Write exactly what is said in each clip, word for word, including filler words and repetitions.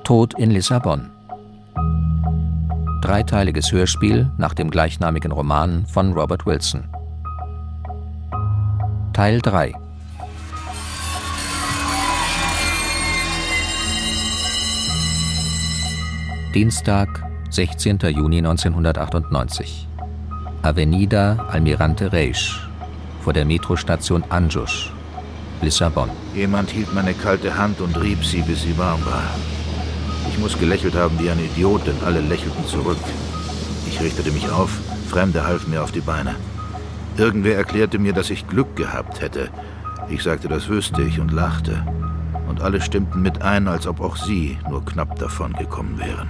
Tod in Lissabon. Dreiteiliges Hörspiel nach dem gleichnamigen Roman von Robert Wilson. Teil drei. Dienstag, sechzehnter Juni neunzehnhundertachtundneunzig. Avenida Almirante Reis, vor der Metrostation Anjos, Lissabon. Jemand hielt meine kalte Hand und rieb sie, bis sie warm war. Ich muss gelächelt haben wie ein Idiot, denn alle lächelten zurück. Ich richtete mich auf, Fremde halfen mir auf die Beine. Irgendwer erklärte mir, dass ich Glück gehabt hätte. Ich sagte, das wüsste ich und lachte. Und alle stimmten mit ein, als ob auch sie nur knapp davon gekommen wären.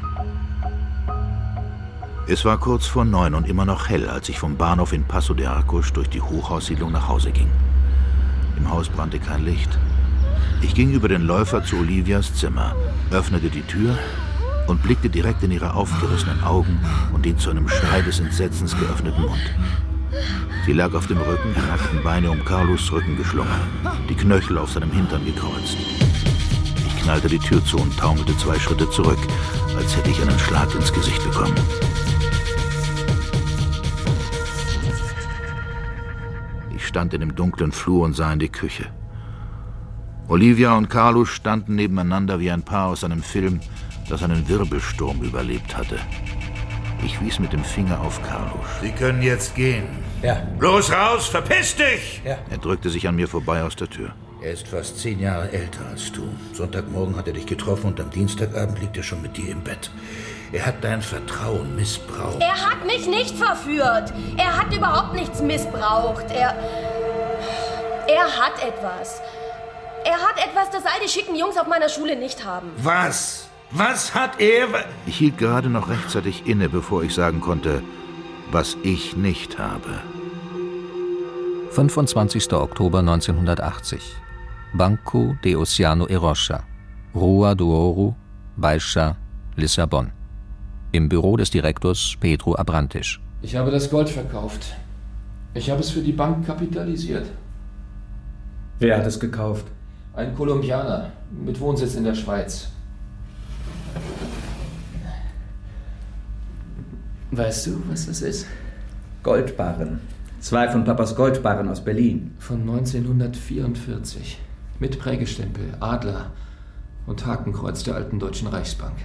Es war kurz vor neun und immer noch hell, als ich vom Bahnhof in Paso de Arcos durch die Hochhaussiedlung nach Hause ging. Im Haus brannte kein Licht. Ich ging über den Läufer zu Olivias Zimmer, öffnete die Tür und blickte direkt in ihre aufgerissenen Augen und den zu einem Schrei des Entsetzens geöffneten Mund. Sie lag auf dem Rücken, die nackten Beine um Carlos Rücken geschlungen, die Knöchel auf seinem Hintern gekreuzt. Ich knallte die Tür zu und taumelte zwei Schritte zurück, als hätte ich einen Schlag ins Gesicht bekommen. Ich stand in dem dunklen Flur und sah in die Küche. Olivia und Carlos standen nebeneinander wie ein Paar aus einem Film, das einen Wirbelsturm überlebt hatte. Ich wies mit dem Finger auf Carlos. Sie können jetzt gehen. Ja. Los raus, verpiss dich! Ja. Er drückte sich an mir vorbei aus der Tür. Er ist fast zehn Jahre älter als du. Sonntagmorgen hat er dich getroffen und am Dienstagabend liegt er schon mit dir im Bett. Er hat dein Vertrauen missbraucht. Er hat mich nicht verführt. Er hat überhaupt nichts missbraucht. Er... Er hat etwas. Er hat etwas, das all die schicken Jungs auf meiner Schule nicht haben. Was? Was hat er... Ich hielt gerade noch rechtzeitig inne, bevor ich sagen konnte, was ich nicht habe. fünfundzwanzigster Oktober neunzehnhundertachtzig. Banco de Oceano e Rocha, Rua do Ouro, Baixa, Lissabon. Im Büro des Direktors Pedro Abrantes. Ich habe das Gold verkauft. Ich habe es für die Bank kapitalisiert. Wer hat es gekauft? Ein Kolumbianer mit Wohnsitz in der Schweiz. Weißt du, was das ist? Goldbarren. Zwei von Papas Goldbarren aus Berlin. Von neunzehnhundertvierundvierzig. Mit Prägestempel, Adler und Hakenkreuz der alten Deutschen Reichsbank.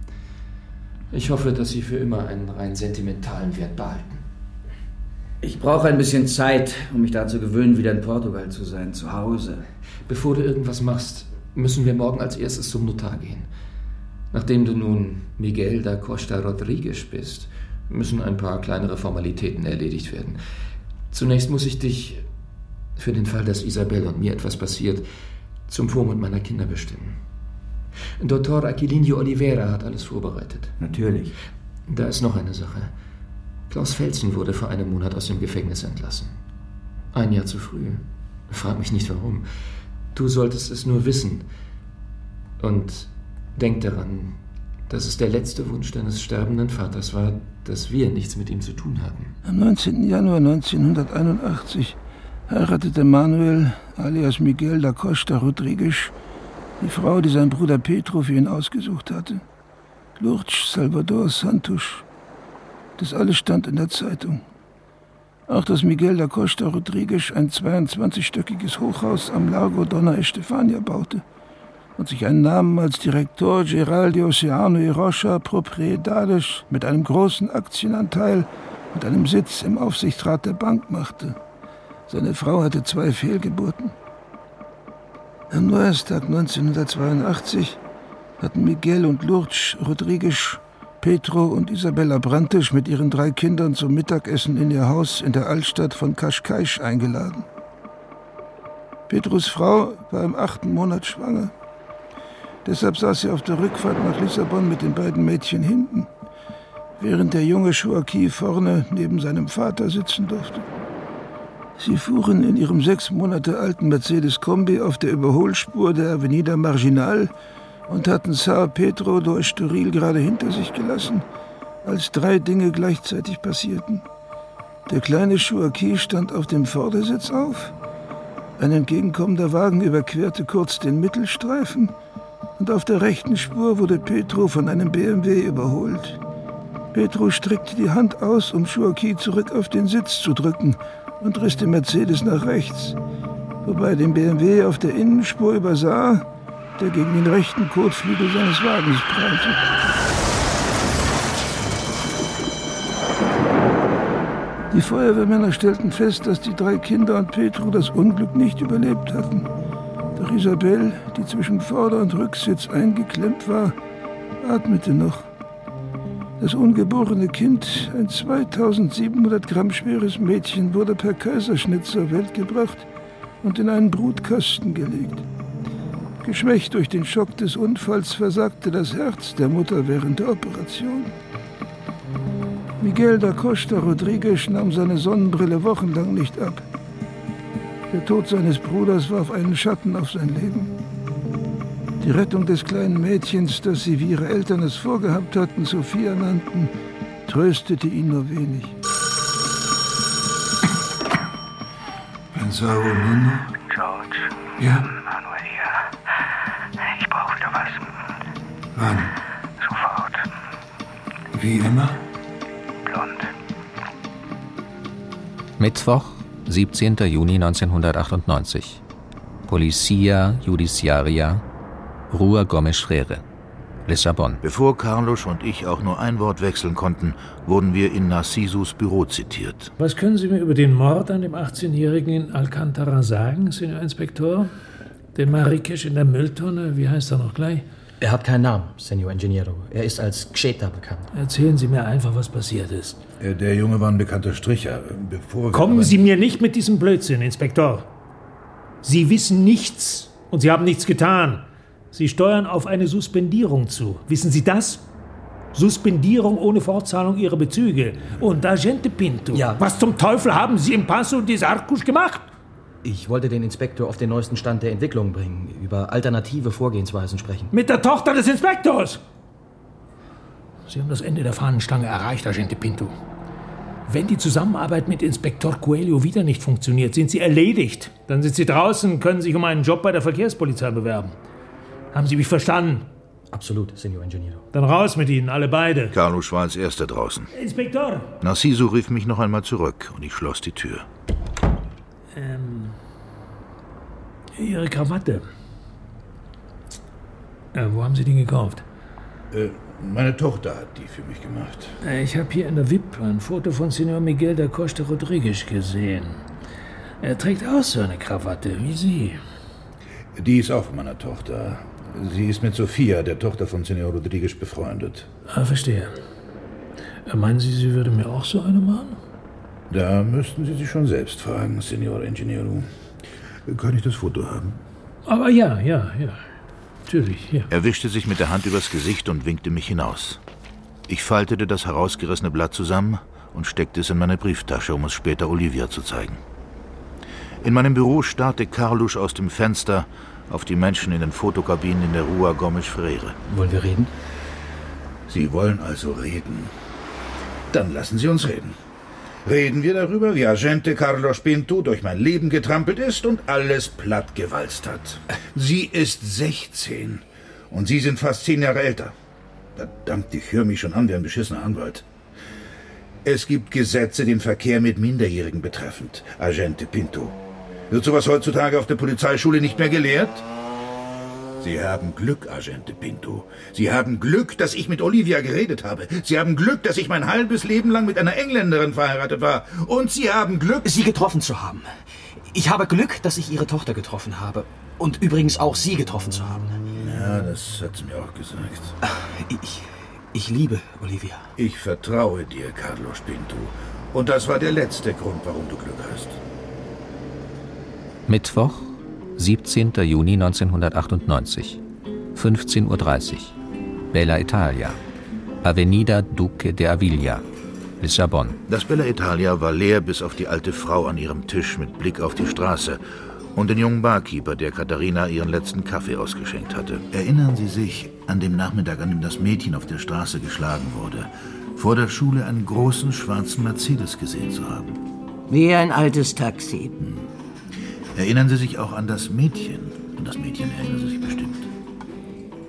Ich hoffe, dass sie für immer einen rein sentimentalen Wert behalten. Ich brauche ein bisschen Zeit, um mich daran zu gewöhnen, wieder in Portugal zu sein, zu Hause. Bevor du irgendwas machst, müssen wir morgen als erstes zum Notar gehen. Nachdem du nun Miguel da Costa Rodrigues bist, müssen ein paar kleinere Formalitäten erledigt werden. Zunächst muss ich dich, für den Fall, dass Isabel und mir etwas passiert, zum Vormund meiner Kinder bestimmen. Doktor Aquilino Oliveira hat alles vorbereitet. Natürlich. Da ist noch eine Sache. Klaus Felsen wurde vor einem Monat aus dem Gefängnis entlassen. Ein Jahr zu früh. Frag mich nicht, warum. Du solltest es nur wissen. Und denk daran, dass es der letzte Wunsch deines sterbenden Vaters war, dass wir nichts mit ihm zu tun haben. Am neunzehnten Januar neunzehnhunderteinundachtzig heiratete Manuel alias Miguel da Costa Rodrigues die Frau, die sein Bruder Pedro für ihn ausgesucht hatte. Lourdes Salvador Santos. Das alles stand in der Zeitung. Auch dass Miguel da Costa Rodrigues ein zweiundzwanzigstöckiges Hochhaus am Largo Donna Estefania baute und sich einen Namen als Direktor Geral de Oceano e Rocha Propriedades mit einem großen Aktienanteil und einem Sitz im Aufsichtsrat der Bank machte. Seine Frau hatte zwei Fehlgeburten. Am Neujahrstag neunzehnhundertzweiundachtzig hatten Miguel und Lourdes Rodrigues Pedro und Isabella Abrantes mit ihren drei Kindern zum Mittagessen in ihr Haus in der Altstadt von Cascais eingeladen. Pedros Frau war im achten Monat schwanger. Deshalb saß sie auf der Rückfahrt nach Lissabon mit den beiden Mädchen hinten, während der junge Joaquin vorne neben seinem Vater sitzen durfte. Sie fuhren in ihrem sechs Monate alten Mercedes-Kombi auf der Überholspur der Avenida Marginal und hatten São Pedro do Estoril gerade hinter sich gelassen, als drei Dinge gleichzeitig passierten. Der kleine Joaquin stand auf dem Vordersitz auf, ein entgegenkommender Wagen überquerte kurz den Mittelstreifen und auf der rechten Spur wurde Petro von einem B M W überholt. Petro streckte die Hand aus, um Chouaki zurück auf den Sitz zu drücken und riss den Mercedes nach rechts, wobei er den B M W auf der Innenspur übersah, der gegen den rechten Kotflügel seines Wagens prallte. Die Feuerwehrmänner stellten fest, dass die drei Kinder und Petro das Unglück nicht überlebt hatten. Doch Isabelle, die zwischen Vorder- und Rücksitz eingeklemmt war, atmete noch. Das ungeborene Kind, ein zweitausendsiebenhundert Gramm schweres Mädchen, wurde per Kaiserschnitt zur Welt gebracht und in einen Brutkasten gelegt. Geschwächt durch den Schock des Unfalls versagte das Herz der Mutter während der Operation. Miguel da Costa Rodriguez nahm seine Sonnenbrille wochenlang nicht ab. Der Tod seines Bruders warf einen Schatten auf sein Leben. Die Rettung des kleinen Mädchens, das sie, wie ihre Eltern es vorgehabt hatten, Sophia nannten, tröstete ihn nur wenig. Pensavo Nuno? George. Ja? Manuel hier. Ich brauche wieder was. Wann? Sofort. Wie immer? Blond. Mittwoch, siebzehnter Juni neunzehnhundertachtundneunzig. Policia Judiciaria, Rua Gomes Freire, Lissabon. Bevor Carlos und ich auch nur ein Wort wechseln konnten, wurden wir in Narcisos Büro zitiert. Was können Sie mir über den Mord an dem achtzehnjährigen in Alcantara sagen, Senor Inspektor? Den Marrakesch in der Mülltonne, wie heißt er noch gleich? Er hat keinen Namen, Senor Ingeniero. Er ist als Xeta bekannt. Erzählen Sie mir einfach, was passiert ist. Der Junge war ein bekannter Stricher. Bevor Kommen Sie mir nicht mit diesem Blödsinn, Inspektor. Sie wissen nichts und Sie haben nichts getan. Sie steuern auf eine Suspendierung zu. Wissen Sie das? Suspendierung ohne Fortzahlung Ihrer Bezüge. Und Agente Pinto, ja. Was zum Teufel haben Sie im Paso des Arcos gemacht? Ich wollte den Inspektor auf den neuesten Stand der Entwicklung bringen, über alternative Vorgehensweisen sprechen. Mit der Tochter des Inspektors! Sie haben das Ende der Fahnenstange erreicht, Agente Pinto. Wenn die Zusammenarbeit mit Inspektor Coelho wieder nicht funktioniert, sind Sie erledigt. Dann sind Sie draußen, können sich um einen Job bei der Verkehrspolizei bewerben. Haben Sie mich verstanden? Absolut, Senor Ingeniero. Dann raus mit Ihnen, alle beide. Carlos war als erster draußen. Inspektor! Narciso rief mich noch einmal zurück und ich schloss die Tür. Ähm, Ihre Krawatte. Äh, wo haben Sie die gekauft? Äh, meine Tochter hat die für mich gemacht. Äh, ich habe hier in der V I P ein Foto von Senor Miguel da Costa Rodriguez gesehen. Er trägt auch so eine Krawatte, wie Sie. Die ist auch von meiner Tochter. Sie ist mit Sophia, der Tochter von Senor Rodriguez, befreundet. Ah, verstehe. Äh, meinen Sie, sie würde mir auch so eine machen? Da müssten Sie sich schon selbst fragen, Senor Ingeniero. Kann ich das Foto haben? Aber ja, ja, ja. Natürlich, ja. Er wischte sich mit der Hand übers Gesicht und winkte mich hinaus. Ich faltete das herausgerissene Blatt zusammen und steckte es in meine Brieftasche, um es später Olivia zu zeigen. In meinem Büro starrte Carlos aus dem Fenster auf die Menschen in den Fotokabinen in der Rua Gomes Freire. Wollen wir reden? Sie wollen also reden. Dann lassen Sie uns reden. Reden wir darüber, wie Agente Carlos Pinto durch mein Leben getrampelt ist und alles plattgewalzt hat. Sie ist sechzehn und Sie sind fast zehn Jahre älter. Verdammt, ich höre mich schon an wie ein beschissener Anwalt. Es gibt Gesetze, den Verkehr mit Minderjährigen betreffend, Agente Pinto. Wird sowas heutzutage auf der Polizeischule nicht mehr gelehrt? Sie haben Glück, Agente Pinto. Sie haben Glück, dass ich mit Olivia geredet habe. Sie haben Glück, dass ich mein halbes Leben lang mit einer Engländerin verheiratet war. Und Sie haben Glück... Sie getroffen zu haben. Ich habe Glück, dass ich Ihre Tochter getroffen habe. Und übrigens auch Sie getroffen zu haben. Ja, das hat sie mir auch gesagt. Ich, ich liebe Olivia. Ich vertraue dir, Carlos Pinto. Und das war der letzte Grund, warum du Glück hast. Mittwoch, siebzehnter Juni neunzehnhundertachtundneunzig, fünfzehn Uhr dreißig, Bella Italia, Avenida Duque de Avila, Lissabon. Das Bella Italia war leer bis auf die alte Frau an ihrem Tisch mit Blick auf die Straße und den jungen Barkeeper, der Katharina ihren letzten Kaffee ausgeschenkt hatte. Erinnern Sie sich an den Nachmittag, an dem das Mädchen auf der Straße geschlagen wurde, vor der Schule einen großen schwarzen Mercedes gesehen zu haben? Wie ein altes Taxi. Hm. Erinnern Sie sich auch an das Mädchen? An das Mädchen erinnern Sie sich bestimmt.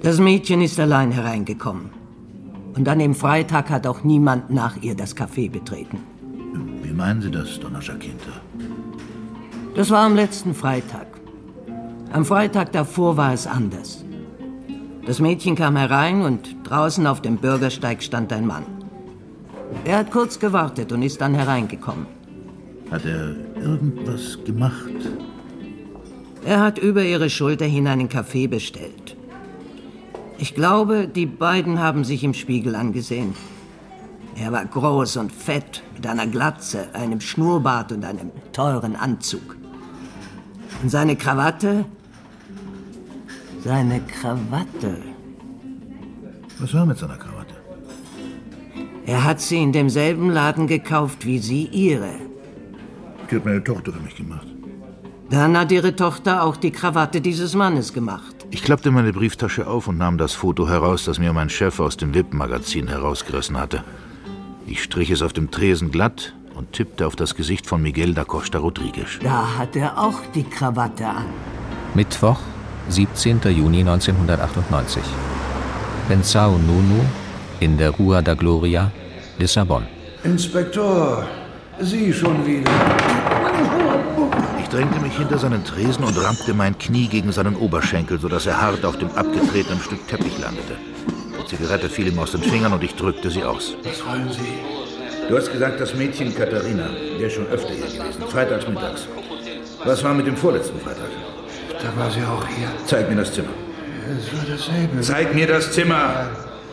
Das Mädchen ist allein hereingekommen. Und an dem Freitag hat auch niemand nach ihr das Café betreten. Wie meinen Sie das, Donna Jacinta? Das war am letzten Freitag. Am Freitag davor war es anders. Das Mädchen kam herein und draußen auf dem Bürgersteig stand ein Mann. Er hat kurz gewartet und ist dann hereingekommen. Hat er irgendwas gemacht? Er hat über ihre Schulter hin einen Kaffee bestellt. Ich glaube, die beiden haben sich im Spiegel angesehen. Er war groß und fett, mit einer Glatze, einem Schnurrbart und einem teuren Anzug. Und seine Krawatte? Seine Krawatte. Was war mit seiner Krawatte? Er hat sie in demselben Laden gekauft wie sie ihre. Die hat meine Tochter für mich gemacht. Dann hat ihre Tochter auch die Krawatte dieses Mannes gemacht. Ich klappte meine Brieftasche auf und nahm das Foto heraus, das mir mein Chef aus dem W I P-Magazin herausgerissen hatte. Ich strich es auf dem Tresen glatt und tippte auf das Gesicht von Miguel da Costa Rodriguez. Da hat er auch die Krawatte an. Mittwoch, siebzehnter Juni neunzehnhundertachtundneunzig. Pensao Nunu in der Rua da Gloria, Lissabon. Inspektor, Sie schon wieder. Ich drängte mich hinter seinen Tresen und rammte mein Knie gegen seinen Oberschenkel, sodass er hart auf dem abgetretenen Stück Teppich landete. Die Zigarette fiel ihm aus den Fingern und ich drückte sie aus. Was wollen Sie? Du hast gesagt, das Mädchen Katharina wäre schon öfter hier gewesen, freitags mittags. Was war mit dem vorletzten Freitag? Da war sie auch hier. Zeig mir das Zimmer. Es war dasselbe. Zeig mir das Zimmer!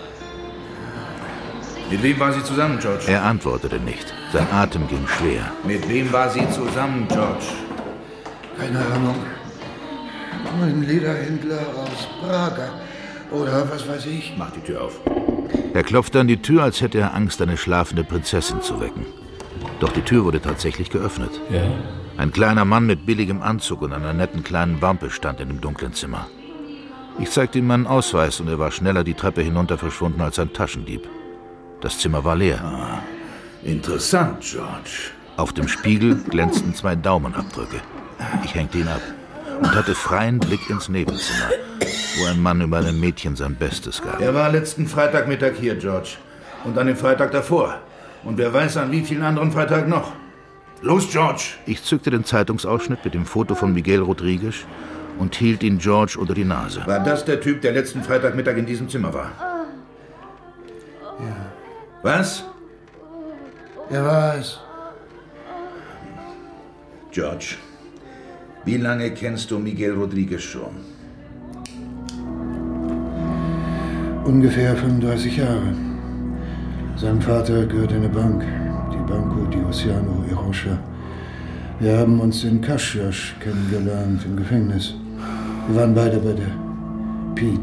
Mit wem war sie zusammen, George? Er antwortete nicht. Sein Atem ging schwer. Mit wem war sie zusammen, George? Keine Ahnung. Ein Lederhändler aus Praga. Oder was weiß ich. Mach die Tür auf. Er klopfte an die Tür, als hätte er Angst, eine schlafende Prinzessin zu wecken. Doch die Tür wurde tatsächlich geöffnet. Ja? Ein kleiner Mann mit billigem Anzug und einer netten kleinen Wampe stand in dem dunklen Zimmer. Ich zeigte ihm meinen Ausweis und er war schneller die Treppe hinunter verschwunden als ein Taschendieb. Das Zimmer war leer. Ah, interessant, George. Auf dem Spiegel glänzten zwei Daumenabdrücke. Ich hängte ihn ab und hatte freien Blick ins Nebenzimmer, wo ein Mann über einem Mädchen sein Bestes gab. Er war letzten Freitagmittag hier, George. Und an dem Freitag davor. Und wer weiß an wie vielen anderen Freitagen noch. Los, George! Ich zückte den Zeitungsausschnitt mit dem Foto von Miguel Rodriguez und hielt ihn George unter die Nase. War das der Typ, der letzten Freitagmittag in diesem Zimmer war? Ja. Was? Er war es. George, wie lange kennst du Miguel Rodriguez schon? Ungefähr fünfunddreißig Jahre. Sein Vater gehört eine Bank, die Banco de Oceano Irocha. Wir haben uns in Kashiash kennengelernt, im Gefängnis. Wir waren beide bei der Pete.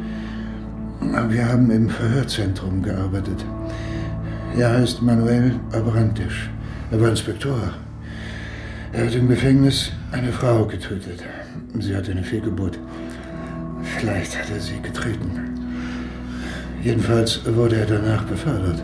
Wir haben im Verhörzentrum gearbeitet. Er heißt Manuel Abrantes. Er war Inspektor. Er hat im Gefängnis eine Frau getötet. Sie hatte eine Fehlgeburt. Vielleicht hat er sie getreten. Jedenfalls wurde er danach befördert.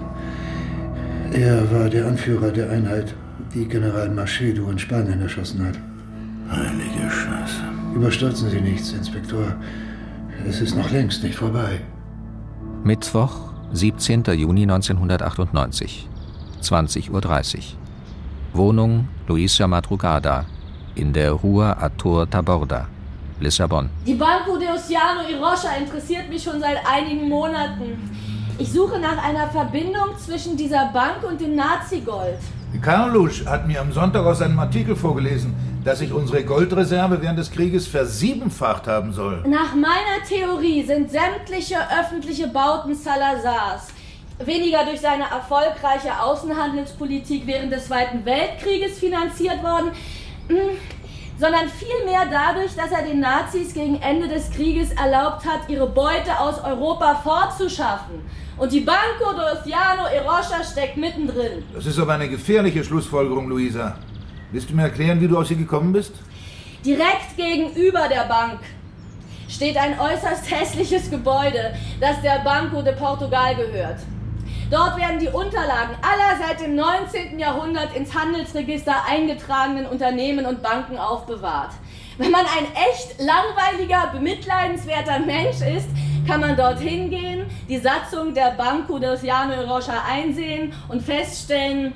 Er war der Anführer der Einheit, die General Machedo in Spanien erschossen hat. Heilige Scheiße. Überstürzen Sie nichts, Inspektor. Es ist noch längst nicht vorbei. Mittwoch, siebzehnter Juni neunzehnhundertachtundneunzig, zwanzig Uhr dreißig. Wohnung Luisa Madrugada in der Rua Ator Taborda, Lissabon. Die Banco de Oceano Irocha interessiert mich schon seit einigen Monaten. Ich suche nach einer Verbindung zwischen dieser Bank und dem Nazi-Gold. Carlusch hat mir am Sonntag aus einem Artikel vorgelesen, dass sich unsere Goldreserve während des Krieges versiebenfacht haben soll. Nach meiner Theorie sind sämtliche öffentliche Bauten Salazars weniger durch seine erfolgreiche Außenhandelspolitik während des Zweiten Weltkrieges finanziert worden, sondern vielmehr dadurch, dass er den Nazis gegen Ende des Krieges erlaubt hat, ihre Beute aus Europa fortzuschaffen. Und die Banco de Oceano Irocha steckt mittendrin. Das ist aber eine gefährliche Schlussfolgerung, Luisa. Willst du mir erklären, wie du aus ihr gekommen bist? Direkt gegenüber der Bank steht ein äußerst hässliches Gebäude, das der Banco de Portugal gehört. Dort werden die Unterlagen aller seit dem neunzehnten Jahrhundert ins Handelsregister eingetragenen Unternehmen und Banken aufbewahrt. Wenn man ein echt langweiliger, bemitleidenswerter Mensch ist, kann man dorthin gehen, die Satzung der Banco de Oceano Erocha einsehen und feststellen,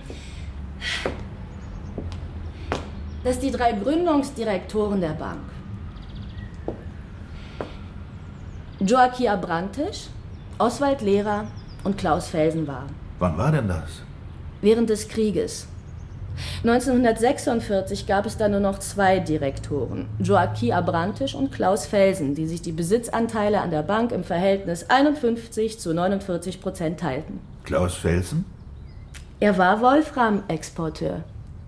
dass die drei Gründungsdirektoren der Bank Joachim Abrantes, Oswald Lehrer und Klaus Felsen waren. Wann war denn das? Während des Krieges. neunzehnhundertsechsundvierzig gab es dann nur noch zwei Direktoren, Joachim Abrantes und Klaus Felsen, die sich die Besitzanteile an der Bank im Verhältnis einundfünfzig zu neunundvierzig Prozent teilten. Klaus Felsen? Er war Wolfram-Exporteur.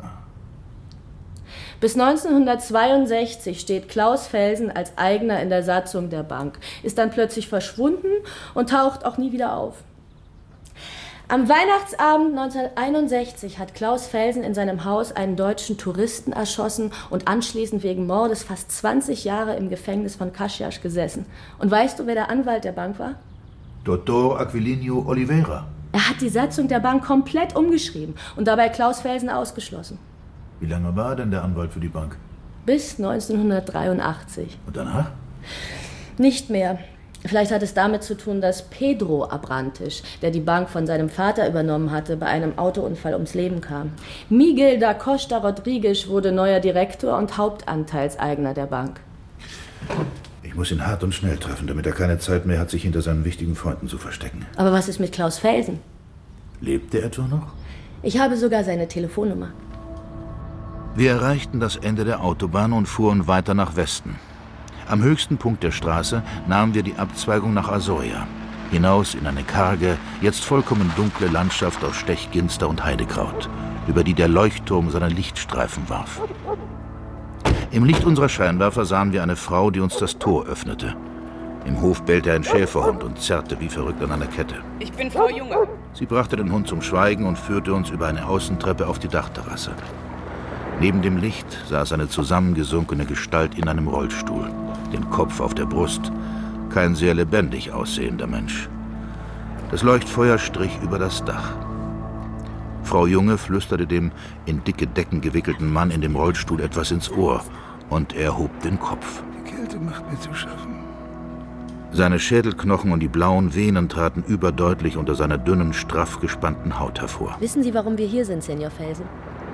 Bis neunzehnhundertzweiundsechzig steht Klaus Felsen als Eigner in der Satzung der Bank, ist dann plötzlich verschwunden und taucht auch nie wieder auf. Am Weihnachtsabend neunzehnhunderteinundsechzig hat Klaus Felsen in seinem Haus einen deutschen Touristen erschossen und anschließend wegen Mordes fast zwanzig Jahre im Gefängnis von Caxias gesessen. Und weißt du, wer der Anwalt der Bank war? Doutor Aquilino Oliveira. Er hat die Satzung der Bank komplett umgeschrieben und dabei Klaus Felsen ausgeschlossen. Wie lange war denn der Anwalt für die Bank? Bis neunzehnhundertdreiundachtzig. Und danach? Nicht mehr. Vielleicht hat es damit zu tun, dass Pedro Abrantes, der die Bank von seinem Vater übernommen hatte, bei einem Autounfall ums Leben kam. Miguel da Costa Rodrigues wurde neuer Direktor und Hauptanteilseigner der Bank. Ich muss ihn hart und schnell treffen, damit er keine Zeit mehr hat, sich hinter seinen wichtigen Freunden zu verstecken. Aber was ist mit Klaus Felsen? Lebt er etwa noch? Ich habe sogar seine Telefonnummer. Wir erreichten das Ende der Autobahn und fuhren weiter nach Westen. Am höchsten Punkt der Straße nahmen wir die Abzweigung nach Azoria, hinaus in eine karge, jetzt vollkommen dunkle Landschaft aus Stechginster und Heidekraut, über die der Leuchtturm seine Lichtstreifen warf. Im Licht unserer Scheinwerfer sahen wir eine Frau, die uns das Tor öffnete. Im Hof bellte ein Schäferhund und zerrte wie verrückt an einer Kette. Ich bin Frau Junge. Sie brachte den Hund zum Schweigen und führte uns über eine Außentreppe auf die Dachterrasse. Neben dem Licht saß eine zusammengesunkene Gestalt in einem Rollstuhl, den Kopf auf der Brust, kein sehr lebendig aussehender Mensch. Das Leuchtfeuer strich über das Dach. Frau Junge flüsterte dem in dicke Decken gewickelten Mann in dem Rollstuhl etwas ins Ohr, und er hob den Kopf. Die Kälte macht mir zu schaffen. Seine Schädelknochen und die blauen Venen traten überdeutlich unter seiner dünnen, straff gespannten Haut hervor. Wissen Sie, warum wir hier sind, Senior Felsen?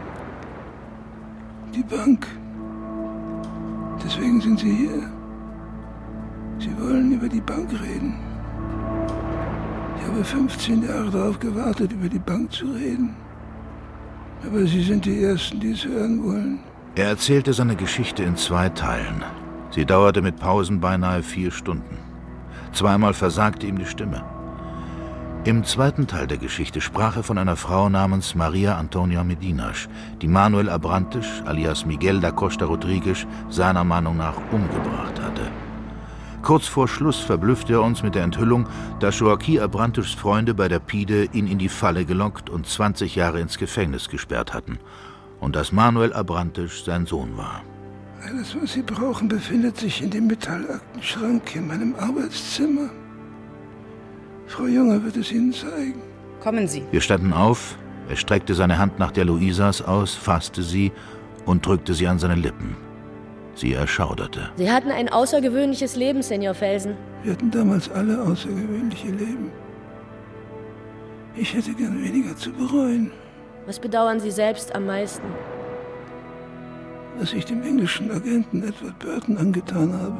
Die Bank. Deswegen sind Sie hier. Sie wollen über die Bank reden. Ich habe fünfzehn Jahre darauf gewartet, über die Bank zu reden. Aber Sie sind die Ersten, die es hören wollen. Er erzählte seine Geschichte in zwei Teilen. Sie dauerte mit Pausen beinahe vier Stunden. Zweimal versagte ihm die Stimme. Im zweiten Teil der Geschichte sprach er von einer Frau namens Maria Antonia Medinas, die Manuel Abrantes, alias Miguel da Costa Rodrigues, seiner Meinung nach umgebracht hatte. Kurz vor Schluss verblüffte er uns mit der Enthüllung, dass Joachim Abrantes' Freunde bei der Pide ihn in die Falle gelockt und zwanzig Jahre ins Gefängnis gesperrt hatten. Und dass Manuel Abrantes sein Sohn war. Alles, was Sie brauchen, befindet sich in dem Metallaktenschrank in meinem Arbeitszimmer. Frau Junge wird es Ihnen zeigen. Kommen Sie. Wir standen auf, er streckte seine Hand nach der Luisas aus, fasste sie und drückte sie an seine Lippen. Sie erschauderte. Sie hatten ein außergewöhnliches Leben, Senior Felsen. Wir hatten damals alle außergewöhnliche Leben. Ich hätte gern weniger zu bereuen. Was bedauern Sie selbst am meisten? Was ich dem englischen Agenten Edward Burton angetan habe.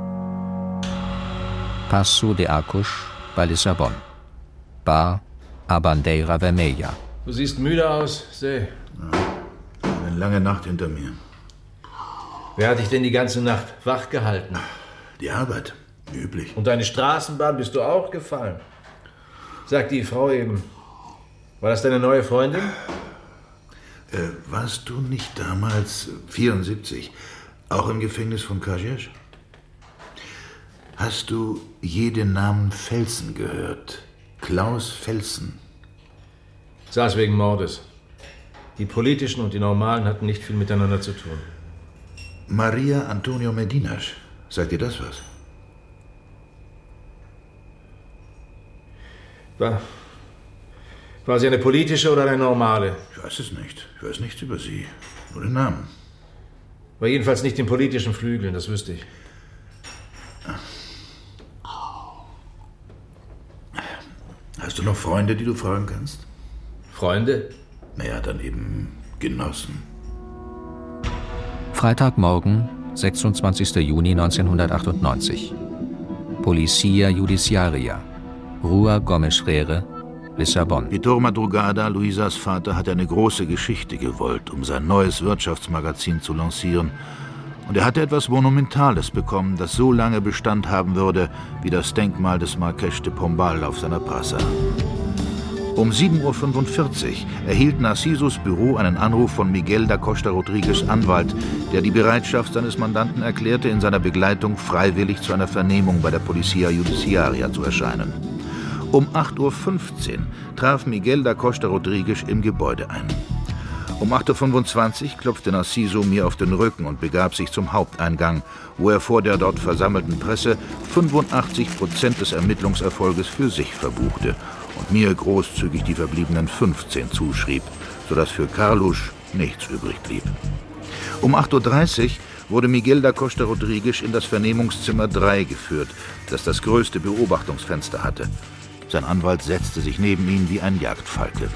Passo de Arcos bei Lissabon. Bar A Bandeira Vermelha. Du siehst müde aus, seh. Ja, eine lange Nacht hinter mir. Wer hat dich denn die ganze Nacht wach gehalten? Die Arbeit, üblich. Und deine Straßenbahn bist du auch gefallen? Sagt die Frau eben. War das deine neue Freundin? Äh, warst du nicht damals, vierundsiebzig, auch im Gefängnis von Caxias? Hast du je den Namen Felsen gehört? Klaus Felsen. Saß wegen Mordes. Die politischen und die normalen hatten nicht viel miteinander zu tun. Maria Antonia Medinas. Sagt dir das was? War, war sie eine politische oder eine normale? Ich weiß es nicht. Ich weiß nichts über sie. Nur den Namen. War jedenfalls nicht im politischen Flügeln, das wüsste ich. Hast du noch Freunde, die du fragen kannst? Freunde? Naja, dann eben Genossen. Freitagmorgen, sechsundzwanzigster Juni neunzehnhundertachtundneunzig. Polizia Judiciaria, Rua Gomes Freire, Lissabon. Vitor Madrugada, Luisas Vater, hat eine große Geschichte gewollt, um sein neues Wirtschaftsmagazin zu lancieren. Und er hatte etwas Monumentales bekommen, das so lange Bestand haben würde, wie das Denkmal des Marqués de Pombal auf seiner Praça. Um sieben Uhr fünfundvierzig erhielt Narcisos Büro einen Anruf von Miguel da Costa Rodrigues Anwalt, der die Bereitschaft seines Mandanten erklärte, in seiner Begleitung freiwillig zu einer Vernehmung bei der Polizia Judiciaria zu erscheinen. Um acht Uhr fünfzehn traf Miguel da Costa Rodrigues im Gebäude ein. Um acht Uhr fünfundzwanzig klopfte Narciso mir auf den Rücken und begab sich zum Haupteingang, wo er vor der dort versammelten Presse fünfundachtzig Prozent des Ermittlungserfolges für sich verbuchte und mir großzügig die verbliebenen fünfzehn zuschrieb, sodass für Carlusch nichts übrig blieb. Um acht Uhr dreißig wurde Miguel da Costa Rodrigues in das Vernehmungszimmer drei geführt, das das größte Beobachtungsfenster hatte. Sein Anwalt setzte sich neben ihn wie ein Jagdfalke.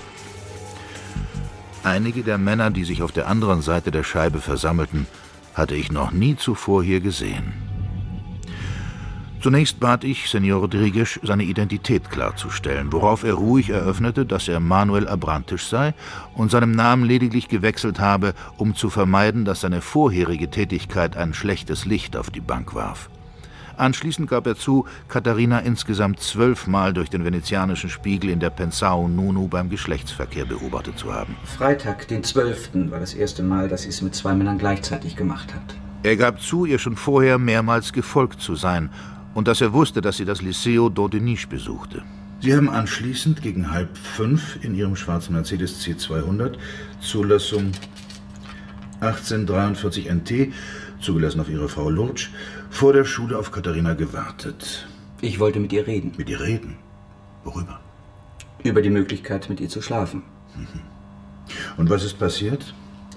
Einige der Männer, die sich auf der anderen Seite der Scheibe versammelten, hatte ich noch nie zuvor hier gesehen. Zunächst bat ich Senor Rodrigues, seine Identität klarzustellen, worauf er ruhig eröffnete, dass er Manuel Abrantes sei und seinen Namen lediglich gewechselt habe, um zu vermeiden, dass seine vorherige Tätigkeit ein schlechtes Licht auf die Bank warf. Anschließend gab er zu, Katharina insgesamt zwölfmal durch den venezianischen Spiegel in der Pensão Nunu beim Geschlechtsverkehr beobachtet zu haben. Freitag, den zwölften war das erste Mal, dass sie es mit zwei Männern gleichzeitig gemacht hat. Er gab zu, ihr schon vorher mehrmals gefolgt zu sein und dass er wusste, dass sie das Liceo d'Ordeniche besuchte. Sie haben anschließend gegen halb fünf in Ihrem schwarzen Mercedes C zweihundert, Zulassung achtzehnhundertdreiundvierzig N T, zugelassen auf Ihre Frau Lurch, vor der Schule auf Katharina gewartet. Ich wollte mit ihr reden. Mit ihr reden? Worüber? Über die Möglichkeit, mit ihr zu schlafen. Und was ist passiert?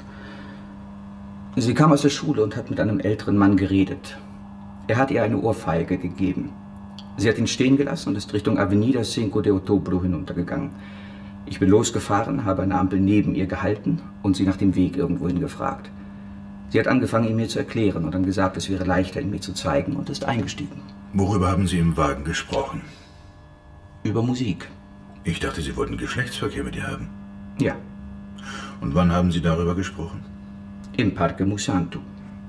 Sie kam aus der Schule und hat mit einem älteren Mann geredet. Er hat ihr eine Ohrfeige gegeben. Sie hat ihn stehen gelassen und ist Richtung Avenida Cinco de Octubre hinuntergegangen. Ich bin losgefahren, habe eine Ampel neben ihr gehalten und sie nach dem Weg irgendwohin gefragt. Sie hat angefangen, ihn mir zu erklären und dann gesagt, es wäre leichter, ihn mir zu zeigen, und ist eingestiegen. Worüber haben Sie im Wagen gesprochen? Über Musik. Ich dachte, Sie wollten Geschlechtsverkehr mit ihr haben. Ja. Und wann haben Sie darüber gesprochen? Im Parque Musantu.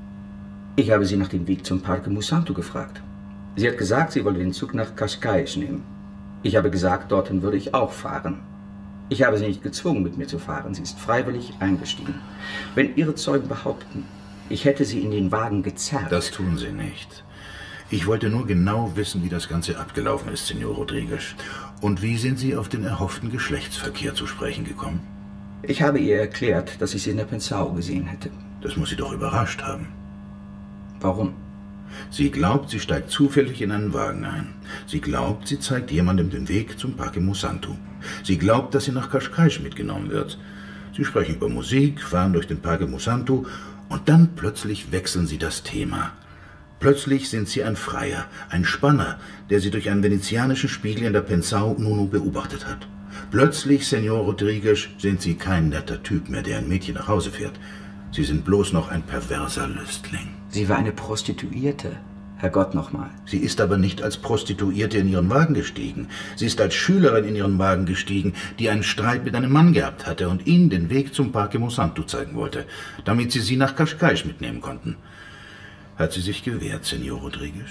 Ich habe sie nach dem Weg zum Parque Musantu gefragt. Sie hat gesagt, sie wolle den Zug nach Cascais nehmen. Ich habe gesagt, dorthin würde ich auch fahren. Ich habe sie nicht gezwungen, mit mir zu fahren. Sie ist freiwillig eingestiegen. Wenn Ihre Zeugen behaupten, ich hätte sie in den Wagen gezerrt... Das tun Sie nicht. Ich wollte nur genau wissen, wie das Ganze abgelaufen ist, Senor Rodrigues. Und wie sind Sie auf den erhofften Geschlechtsverkehr zu sprechen gekommen? Ich habe ihr erklärt, dass ich sie in der Pensão gesehen hätte. Das muss Sie doch überrascht haben. Warum? Sie glaubt, sie steigt zufällig in einen Wagen ein. Sie glaubt, sie zeigt jemandem den Weg zum Parque Musantu. Sie glaubt, dass sie nach Cascais mitgenommen wird. Sie sprechen über Musik, fahren durch den Parque Musantu und dann plötzlich wechseln sie das Thema. Plötzlich sind sie ein Freier, ein Spanner, der sie durch einen venezianischen Spiegel in der Pensão Nunu beobachtet hat. Plötzlich, Senor Rodrigues, sind sie kein netter Typ mehr, der ein Mädchen nach Hause fährt. Sie sind bloß noch ein perverser Lüstling. Sie war eine Prostituierte. Herrgott nochmal. Sie ist aber nicht als Prostituierte in ihren Wagen gestiegen. Sie ist als Schülerin in ihren Wagen gestiegen, die einen Streit mit einem Mann gehabt hatte und ihnen den Weg zum Parque Musantu zeigen wollte, damit sie sie nach Cascais mitnehmen konnten. Hat sie sich gewehrt, Senor Rodrigues?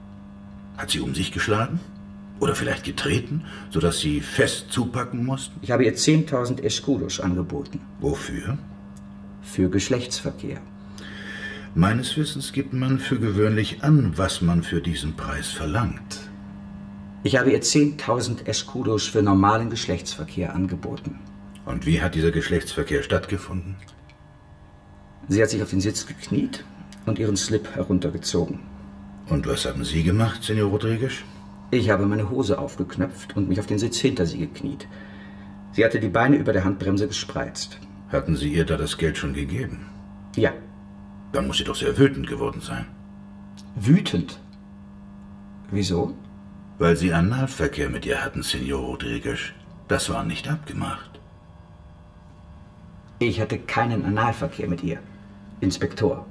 Hat sie um sich geschlagen? Oder vielleicht getreten, sodass sie fest zupacken mussten? Ich habe ihr zehntausend Escudos angeboten. Wofür? Für Geschlechtsverkehr. Meines Wissens gibt man für gewöhnlich an, was man für diesen Preis verlangt. Ich habe ihr zehntausend Escudos für normalen Geschlechtsverkehr angeboten. Und wie hat dieser Geschlechtsverkehr stattgefunden? Sie hat sich auf den Sitz gekniet und ihren Slip heruntergezogen. Und was haben Sie gemacht, Senor Rodrigues? Ich habe meine Hose aufgeknöpft und mich auf den Sitz hinter sie gekniet. Sie hatte die Beine über der Handbremse gespreizt. Hatten Sie ihr da das Geld schon gegeben? Ja. Dann muss sie doch sehr wütend geworden sein. Wütend? Wieso? Weil Sie Analverkehr mit ihr hatten, Senor Rodriguez. Das war nicht abgemacht. Ich hatte keinen Analverkehr mit ihr, Inspektor.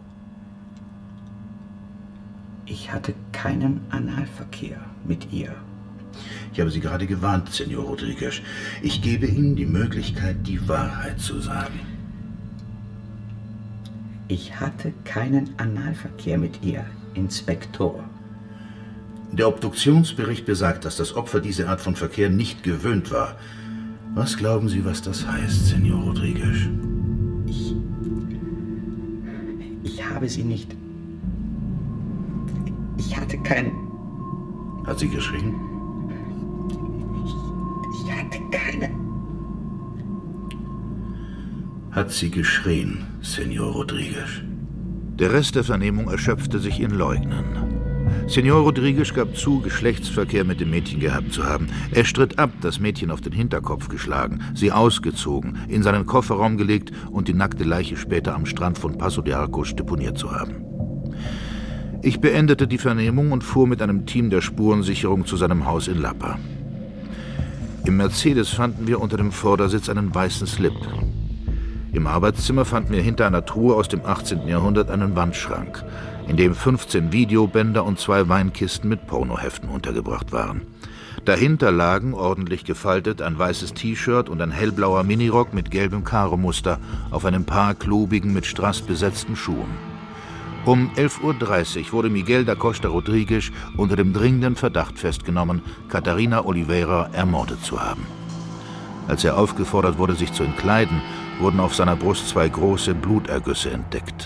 Ich hatte keinen Analverkehr mit ihr. Ich habe Sie gerade gewarnt, Senor Rodriguez. Ich gebe Ihnen die Möglichkeit, die Wahrheit zu sagen. Ich hatte keinen Analverkehr mit ihr, Inspektor. Der Obduktionsbericht besagt, dass das Opfer diese Art von Verkehr nicht gewöhnt war. Was glauben Sie, was das heißt, Senor Rodriguez? Ich... Ich habe sie nicht... Ich hatte kein... Hat sie geschrien? Ich, ich hatte keine... Hat sie geschrien, Senor Rodriguez? Der Rest der Vernehmung erschöpfte sich in Leugnen. Senor Rodriguez gab zu, Geschlechtsverkehr mit dem Mädchen gehabt zu haben. Er stritt ab, das Mädchen auf den Hinterkopf geschlagen, sie ausgezogen, in seinen Kofferraum gelegt und die nackte Leiche später am Strand von Paso de Arcos deponiert zu haben. Ich beendete die Vernehmung und fuhr mit einem Team der Spurensicherung zu seinem Haus in Lapa. Im Mercedes fanden wir unter dem Vordersitz einen weißen Slip. Im Arbeitszimmer fanden wir hinter einer Truhe aus dem achtzehnten Jahrhundert einen Wandschrank, in dem fünfzehn Videobänder und zwei Weinkisten mit Pornoheften untergebracht waren. Dahinter lagen, ordentlich gefaltet, ein weißes T-Shirt und ein hellblauer Minirock mit gelbem Karo-Muster auf einem Paar klobigen, mit Strass besetzten Schuhen. Um elf Uhr dreißig wurde Miguel da Costa Rodriguez unter dem dringenden Verdacht festgenommen, Catarina Oliveira ermordet zu haben. Als er aufgefordert wurde, sich zu entkleiden, wurden auf seiner Brust zwei große Blutergüsse entdeckt.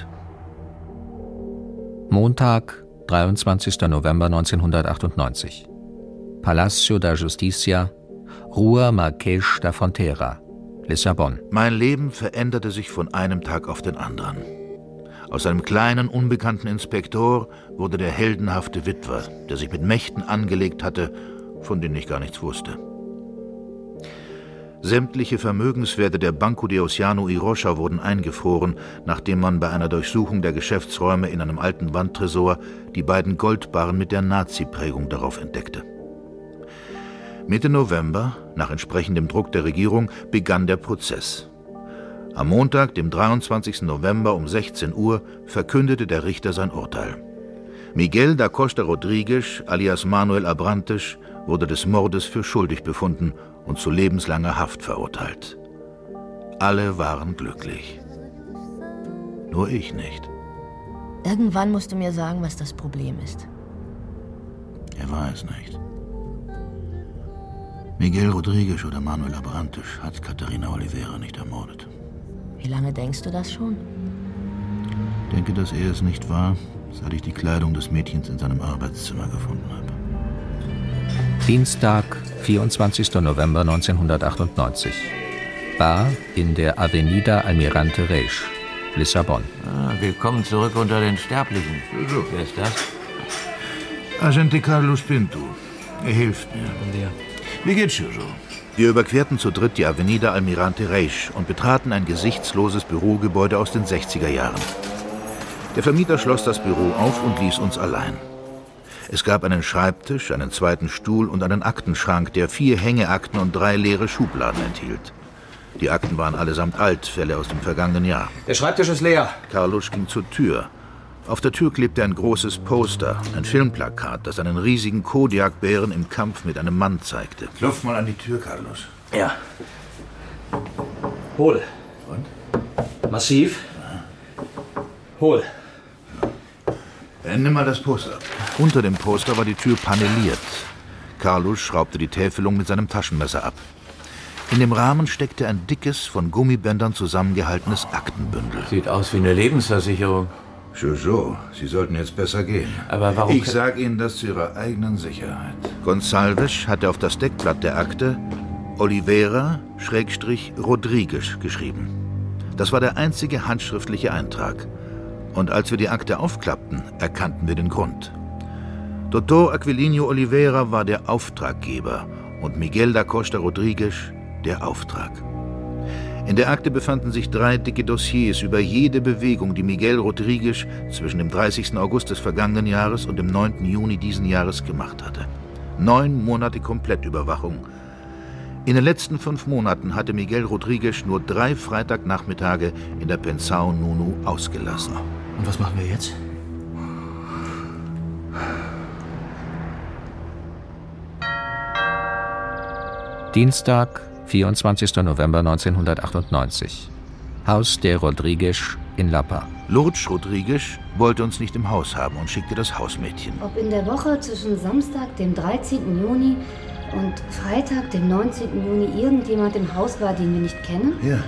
Montag, dreiundzwanzigster November neunzehnhundertachtundneunzig. Palacio da Justicia, Rua Marquês da Frontera, Lissabon. Mein Leben veränderte sich von einem Tag auf den anderen. Aus einem kleinen, unbekannten Inspektor wurde der heldenhafte Witwer, der sich mit Mächten angelegt hatte, von denen ich gar nichts wusste. Sämtliche Vermögenswerte der Banco de Oceano y Rocha wurden eingefroren, nachdem man bei einer Durchsuchung der Geschäftsräume in einem alten Wandtresor die beiden Goldbarren mit der Nazi-Prägung darauf entdeckte. Mitte November, nach entsprechendem Druck der Regierung, begann der Prozess. Am Montag, dem dreiundzwanzigsten November um sechzehn Uhr, verkündete der Richter sein Urteil. Miguel da Costa Rodriguez, alias Manuel Abrantes, wurde des Mordes für schuldig befunden und zu lebenslanger Haft verurteilt. Alle waren glücklich. Nur ich nicht. Irgendwann musst du mir sagen, was das Problem ist. Er war es nicht. Miguel Rodriguez oder Manuel Abrantes hat Catarina Oliveira nicht ermordet. Wie lange denkst du das schon? Ich denke, dass er es nicht war, seit ich die Kleidung des Mädchens in seinem Arbeitszimmer gefunden habe. Dienstag, vierundzwanzigster November neunzehnhundertachtundneunzig. Bar in der Avenida Almirante Reis, Lissabon. Ah, willkommen zurück unter den Sterblichen. So. Wer ist das? Agente Carlos Pinto. Er hilft mir. Und dir? Wie geht's, Jojo? Wir überquerten zu dritt die Avenida Almirante Reis und betraten ein gesichtsloses Bürogebäude aus den sechziger Jahren. Der Vermieter schloss das Büro auf und ließ uns allein. Es gab einen Schreibtisch, einen zweiten Stuhl und einen Aktenschrank, der vier Hängeakten und drei leere Schubladen enthielt. Die Akten waren allesamt alt, Fälle aus dem vergangenen Jahr. Der Schreibtisch ist leer. Carlos ging zur Tür. Auf der Tür klebte ein großes Poster, ein Filmplakat, das einen riesigen Kodiakbären im Kampf mit einem Mann zeigte. Klopf mal an die Tür, Carlos. Ja. Hohl. Und? Massiv. Hohl. Äh, nimm mal das Poster. Unter dem Poster war die Tür paneeliert. Carlos schraubte die Täfelung mit seinem Taschenmesser ab. In dem Rahmen steckte ein dickes, von Gummibändern zusammengehaltenes Aktenbündel. Sieht aus wie eine Lebensversicherung. Jojo, Sie sollten jetzt besser gehen. Aber warum... Ich sage Ihnen das zu Ihrer eigenen Sicherheit. Gonçalves hatte auf das Deckblatt der Akte Oliveira Schrägstrich Rodriguez geschrieben. Das war der einzige handschriftliche Eintrag. Und als wir die Akte aufklappten, erkannten wir den Grund. Doutor Aquilino Oliveira war der Auftraggeber und Miguel da Costa Rodriguez der Auftrag. In der Akte befanden sich drei dicke Dossiers über jede Bewegung, die Miguel Rodriguez zwischen dem dreißigsten August des vergangenen Jahres und dem neunten Juni diesen Jahres gemacht hatte. Neun Monate Komplettüberwachung. In den letzten fünf Monaten hatte Miguel Rodriguez nur drei Freitagnachmittage in der Pensão Nunu ausgelassen. Und was machen wir jetzt? Dienstag, vierundzwanzigster November neunzehnhundertachtundneunzig. Haus der Rodriguez in Lapa. Lourdes Rodriguez wollte uns nicht im Haus haben und schickte das Hausmädchen. Ob in der Woche zwischen Samstag, dem dreizehnten Juni und Freitag, dem neunzehnten Juni irgendjemand im Haus war, den wir nicht kennen? Ja.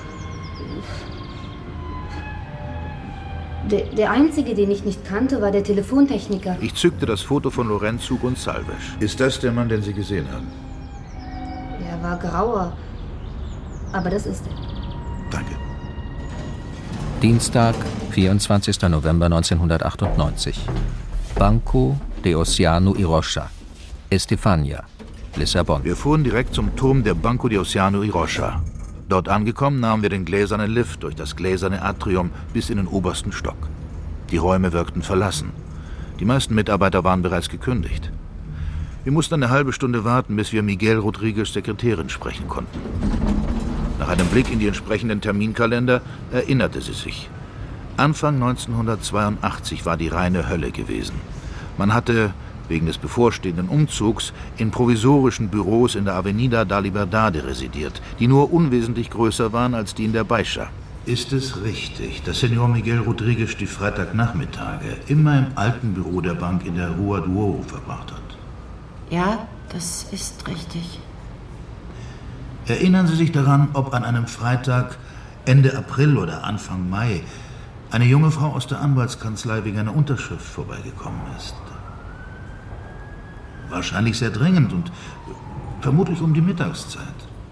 Der, der einzige, den ich nicht kannte, war der Telefontechniker. Ich zückte das Foto von Lorenzo Gonçalves. Ist das der Mann, den Sie gesehen haben? Er war grauer, aber das ist er. Danke. Dienstag, vierundzwanzigster November neunzehnhundertachtundneunzig. Banco de Oceano y Rocha, Estefania, Lissabon. Wir fuhren direkt zum Turm der Banco de Oceano y Rocha. Dort angekommen, nahmen wir den gläsernen Lift durch das gläserne Atrium bis in den obersten Stock. Die Räume wirkten verlassen. Die meisten Mitarbeiter waren bereits gekündigt. Wir mussten eine halbe Stunde warten, bis wir Miguel Rodriguez' Sekretärin sprechen konnten. Nach einem Blick in die entsprechenden Terminkalender erinnerte sie sich. Anfang neunzehnhundertzweiundachtzig war die reine Hölle gewesen. Man hatte, wegen des bevorstehenden Umzugs, in provisorischen Büros in der Avenida da Liberdade residiert, die nur unwesentlich größer waren als die in der Baixa. Ist es richtig, dass Senor Miguel Rodriguez die Freitagnachmittage immer im alten Büro der Bank in der Rua do Ouro verbracht hat? Ja, das ist richtig. Erinnern Sie sich daran, ob an einem Freitag Ende April oder Anfang Mai eine junge Frau aus der Anwaltskanzlei wegen einer Unterschrift vorbeigekommen ist? Wahrscheinlich sehr dringend und vermutlich um die Mittagszeit.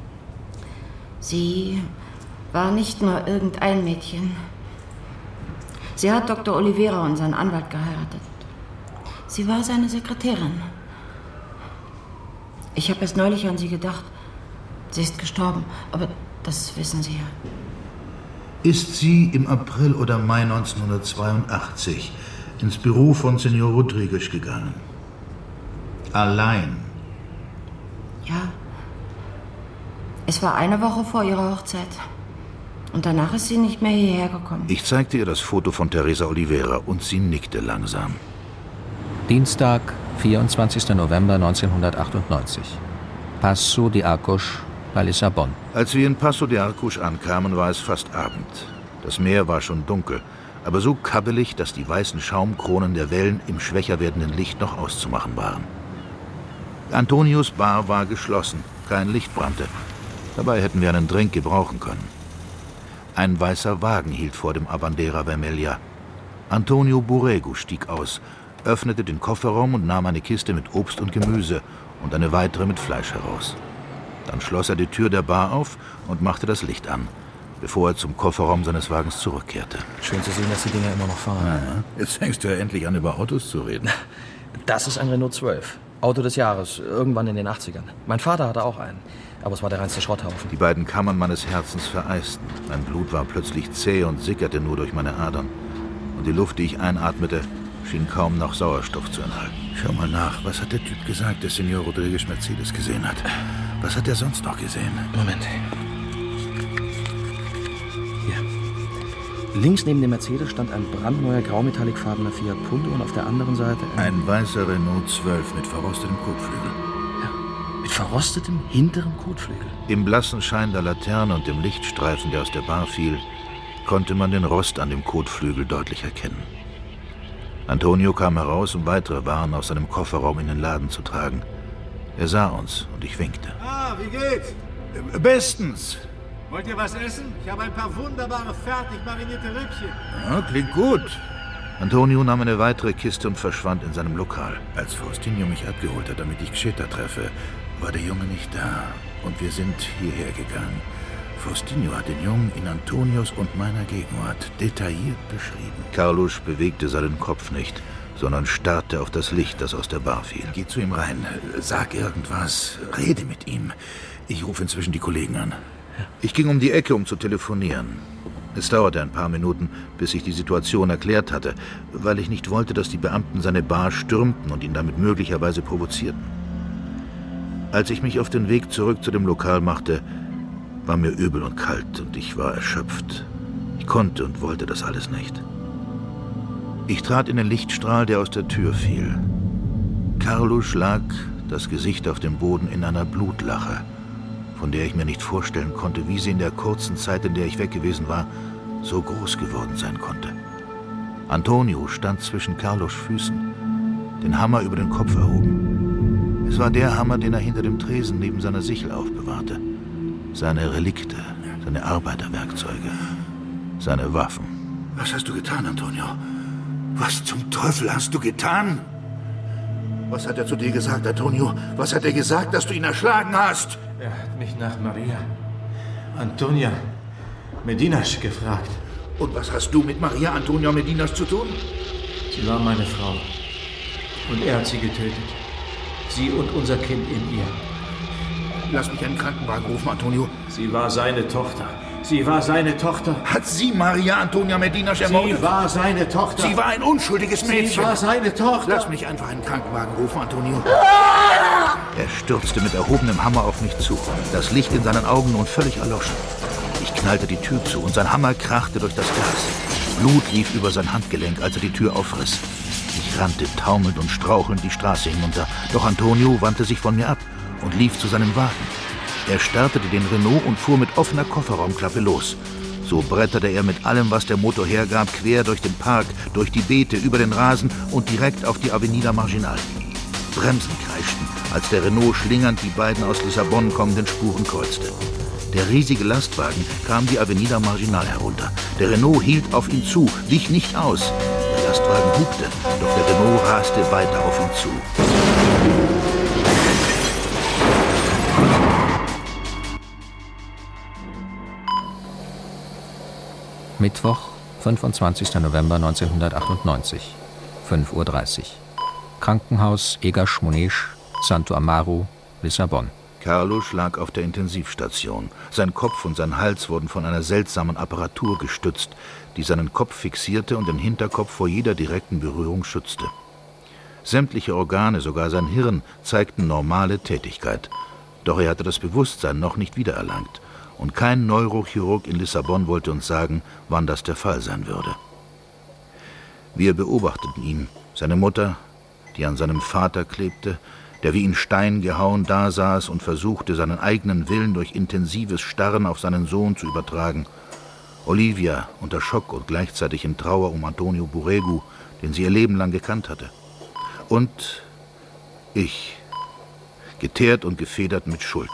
Sie war nicht nur irgendein Mädchen. Sie hat Doktor Oliveira, unseren Anwalt, geheiratet. Sie war seine Sekretärin. Ich habe erst neulich an sie gedacht. Sie ist gestorben, aber das wissen Sie ja. Ist sie im April oder Mai neunzehnhundertzweiundachtzig ins Büro von Senor Rodriguez gegangen? Allein? Ja. Es war eine Woche vor ihrer Hochzeit. Und danach ist sie nicht mehr hierher gekommen. Ich zeigte ihr das Foto von Teresa Oliveira und sie nickte langsam. Dienstag, vierundzwanzigster November neunzehnhundertachtundneunzig. Passo de Arcos bei Lissabon. Als wir in Passo de Arcos ankamen, war es fast Abend. Das Meer war schon dunkel, aber so kabbelig, dass die weißen Schaumkronen der Wellen im schwächer werdenden Licht noch auszumachen waren. Antonios Bar war geschlossen, kein Licht brannte. Dabei hätten wir einen Drink gebrauchen können. Ein weißer Wagen hielt vor dem Bandera Vermelha. Antonio Borrego stieg aus, öffnete den Kofferraum und nahm eine Kiste mit Obst und Gemüse und eine weitere mit Fleisch heraus. Dann schloss er die Tür der Bar auf und machte das Licht an, bevor er zum Kofferraum seines Wagens zurückkehrte. Schön zu sehen, dass die Dinger immer noch fahren. Ja, jetzt fängst du ja endlich an, über Autos zu reden. Das ist ein Renault zwölf. Auto des Jahres, irgendwann in den achtzigern. Mein Vater hatte auch einen, aber es war der reinste Schrotthaufen. Die beiden Kammern meines Herzens vereisten. Mein Blut war plötzlich zäh und sickerte nur durch meine Adern. Und die Luft, die ich einatmete, schien kaum noch Sauerstoff zu enthalten. Schau mal nach, was hat der Typ gesagt, der Senor Rodriguez Mercedes gesehen hat? Was hat er sonst noch gesehen? Moment. Hier. Links neben dem Mercedes stand ein brandneuer graumetallikfarbener Fiat Punto und auf der anderen Seite ein... Ein weißer Renault zwölf mit verrostetem Kotflügel. Ja, mit verrostetem hinterem Kotflügel. Im blassen Schein der Laterne und dem Lichtstreifen, der aus der Bar fiel, konnte man den Rost an dem Kotflügel deutlich erkennen. Antonio kam heraus, um weitere Waren aus seinem Kofferraum in den Laden zu tragen. Er sah uns und ich winkte. Ah, wie geht's? Bestens. Wollt ihr was essen? Ich habe ein paar wunderbare, fertig marinierte Rippchen. Ja, klingt gut. Antonio nahm eine weitere Kiste und verschwand in seinem Lokal. Als Faustinho mich abgeholt hat, damit ich Xeta treffe, war der Junge nicht da. Und wir sind hierher gegangen. Faustinho hat den Jungen in Antonios und meiner Gegenwart detailliert beschrieben. Carlos bewegte seinen Kopf nicht, sondern starrte auf das Licht, das aus der Bar fiel. Geh zu ihm rein, sag irgendwas, rede mit ihm. Ich rufe inzwischen die Kollegen an. Ich ging um die Ecke, um zu telefonieren. Es dauerte ein paar Minuten, bis ich die Situation erklärt hatte, weil ich nicht wollte, dass die Beamten seine Bar stürmten und ihn damit möglicherweise provozierten. Als ich mich auf den Weg zurück zu dem Lokal machte, war mir übel und kalt und ich war erschöpft. Ich konnte und wollte das alles nicht. Ich trat in den Lichtstrahl, der aus der Tür fiel. Karlusch lag, das Gesicht auf dem Boden, in einer Blutlache, von der ich mir nicht vorstellen konnte, wie sie in der kurzen Zeit, in der ich weg gewesen war, so groß geworden sein konnte. Antonio stand zwischen Karluschs Füßen, den Hammer über den Kopf erhoben. Es war der Hammer, den er hinter dem Tresen neben seiner Sichel aufbewahrte. Seine Relikte, seine Arbeiterwerkzeuge, seine Waffen. Was hast du getan, Antonio? Was zum Teufel hast du getan? Was hat er zu dir gesagt, Antonio? Was hat er gesagt, dass du ihn erschlagen hast? Er hat mich nach Maria Antonia Medinas gefragt. Und was hast du mit Maria Antonia Medinas zu tun? Sie war meine Frau. Und er hat sie getötet. Sie und unser Kind in ihr. Lass mich einen Krankenwagen rufen, Antonio. Sie war seine Tochter. Sie war seine Tochter. Hat sie Maria Antonia Medinas ermordet? Sie war seine Tochter. Sie war ein unschuldiges Mädchen. Sie war seine Tochter. Lass mich einfach einen Krankenwagen rufen, Antonio. Er stürzte mit erhobenem Hammer auf mich zu, das Licht in seinen Augen nun völlig erloschen. Ich knallte die Tür zu und sein Hammer krachte durch das Glas. Blut lief über sein Handgelenk, als er die Tür aufriss. Ich rannte taumelnd und strauchelnd die Straße hinunter, doch Antonio wandte sich von mir ab und lief zu seinem Wagen. Er startete den Renault und fuhr mit offener Kofferraumklappe los. So bretterte er mit allem, was der Motor hergab, quer durch den Park, durch die Beete, über den Rasen und direkt auf die Avenida Marginal. Bremsen kreischten, als der Renault schlingernd die beiden aus Lissabon kommenden Spuren kreuzte. Der riesige Lastwagen kam die Avenida Marginal herunter. Der Renault hielt auf ihn zu, wich nicht aus. Der Lastwagen hupte, doch der Renault raste weiter auf ihn zu. Mittwoch, fünfundzwanzigster November neunzehnhundertachtundneunzig, fünf Uhr dreißig. Krankenhaus Egas Monech, Santo Amaro, Lissabon. Karlusch lag auf der Intensivstation. Sein Kopf und sein Hals wurden von einer seltsamen Apparatur gestützt, die seinen Kopf fixierte und den Hinterkopf vor jeder direkten Berührung schützte. Sämtliche Organe, sogar sein Hirn, zeigten normale Tätigkeit. Doch er hatte das Bewusstsein noch nicht wiedererlangt. Und kein Neurochirurg in Lissabon wollte uns sagen, wann das der Fall sein würde. Wir beobachteten ihn, seine Mutter, die an seinem Vater klebte, der wie in Stein gehauen dasaß und versuchte, seinen eigenen Willen durch intensives Starren auf seinen Sohn zu übertragen. Olivia unter Schock und gleichzeitig in Trauer um Antonio Burregu, den sie ihr Leben lang gekannt hatte. Und ich, geteert und gefedert mit Schuld.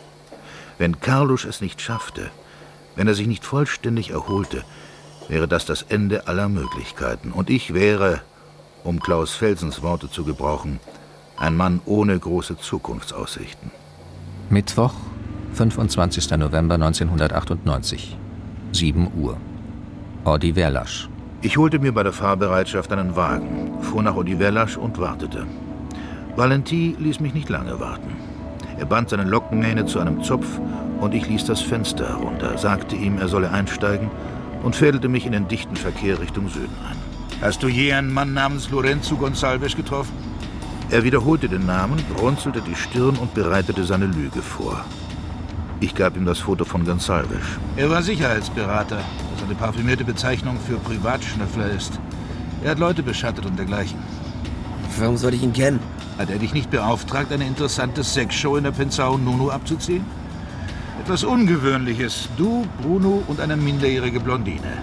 Wenn Karlusch es nicht schaffte, wenn er sich nicht vollständig erholte, wäre das das Ende aller Möglichkeiten. Und ich wäre, um Klaus Felsens Worte zu gebrauchen, ein Mann ohne große Zukunftsaussichten. Mittwoch, fünfundzwanzigster November neunzehnhundertachtundneunzig, sieben Uhr. Odivelas. Ich holte mir bei der Fahrbereitschaft einen Wagen, fuhr nach Odivelas und wartete. Valentin ließ mich nicht lange warten. Er band seine Lockenmähne zu einem Zopf und ich ließ das Fenster herunter, sagte ihm, er solle einsteigen und fädelte mich in den dichten Verkehr Richtung Süden ein. Hast du je einen Mann namens Lorenzo Gonçalves getroffen? Er wiederholte den Namen, runzelte die Stirn und bereitete seine Lüge vor. Ich gab ihm das Foto von Gonçalves. Er war Sicherheitsberater, was eine parfümierte Bezeichnung für Privatschnüffler ist. Er hat Leute beschattet und dergleichen. Warum soll ich ihn kennen? Hat er dich nicht beauftragt, eine interessante Sexshow in der Pensao Nunu abzuziehen? Etwas Ungewöhnliches. Du, Bruno und eine minderjährige Blondine.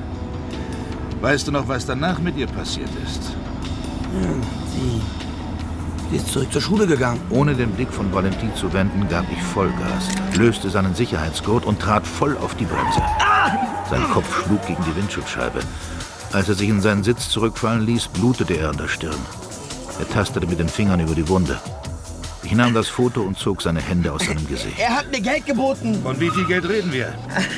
Weißt du noch, was danach mit ihr passiert ist? Ja, sie... sie ist zurück zur Schule gegangen. Ohne den Blick von Valentin zu wenden, gab ich Vollgas, löste seinen Sicherheitsgurt und trat voll auf die Bremse. Sein Kopf schlug gegen die Windschutzscheibe. Als er sich in seinen Sitz zurückfallen ließ, blutete er an der Stirn. Er tastete mit den Fingern über die Wunde. Ich nahm das Foto und zog seine Hände aus seinem Gesicht. Er hat mir Geld geboten. Von wie viel Geld reden wir?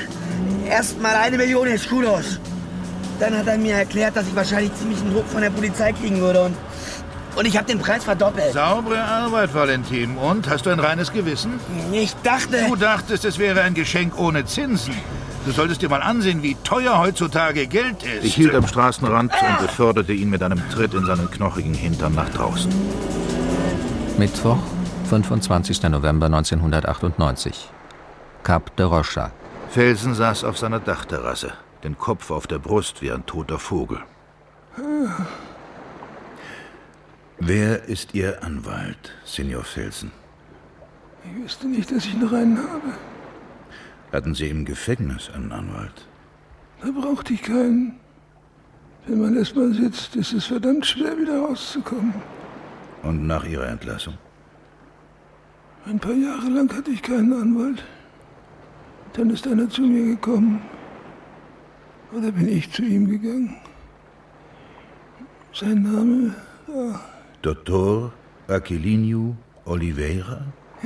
Erst mal eine Million Escudos. Dann hat er mir erklärt, dass ich wahrscheinlich ziemlichen Druck von der Polizei kriegen würde. Und, und ich habe den Preis verdoppelt. Saubere Arbeit, Valentin. Und, hast du ein reines Gewissen? Ich dachte... Du dachtest, es wäre ein Geschenk ohne Zinsen. Du solltest dir mal ansehen, wie teuer heutzutage Geld ist. Ich hielt am Straßenrand und beförderte ihn mit einem Tritt in seinen knochigen Hintern nach draußen. Mittwoch, fünfundzwanzigster November neunzehnhundertachtundneunzig. Cap de Rocha. Felsen saß auf seiner Dachterrasse, den Kopf auf der Brust wie ein toter Vogel. Ah. Wer ist Ihr Anwalt, Senior Felsen? Ich wüsste nicht, dass ich noch einen habe. Hatten Sie im Gefängnis einen Anwalt? Da brauchte ich keinen. Wenn man erstmal sitzt, ist es verdammt schwer, wieder rauszukommen. Und nach Ihrer Entlassung? Ein paar Jahre lang hatte ich keinen Anwalt. Dann ist einer zu mir gekommen. Oder bin ich zu ihm gegangen? Sein Name war... Doktor Aquilino Oliveira? Ja.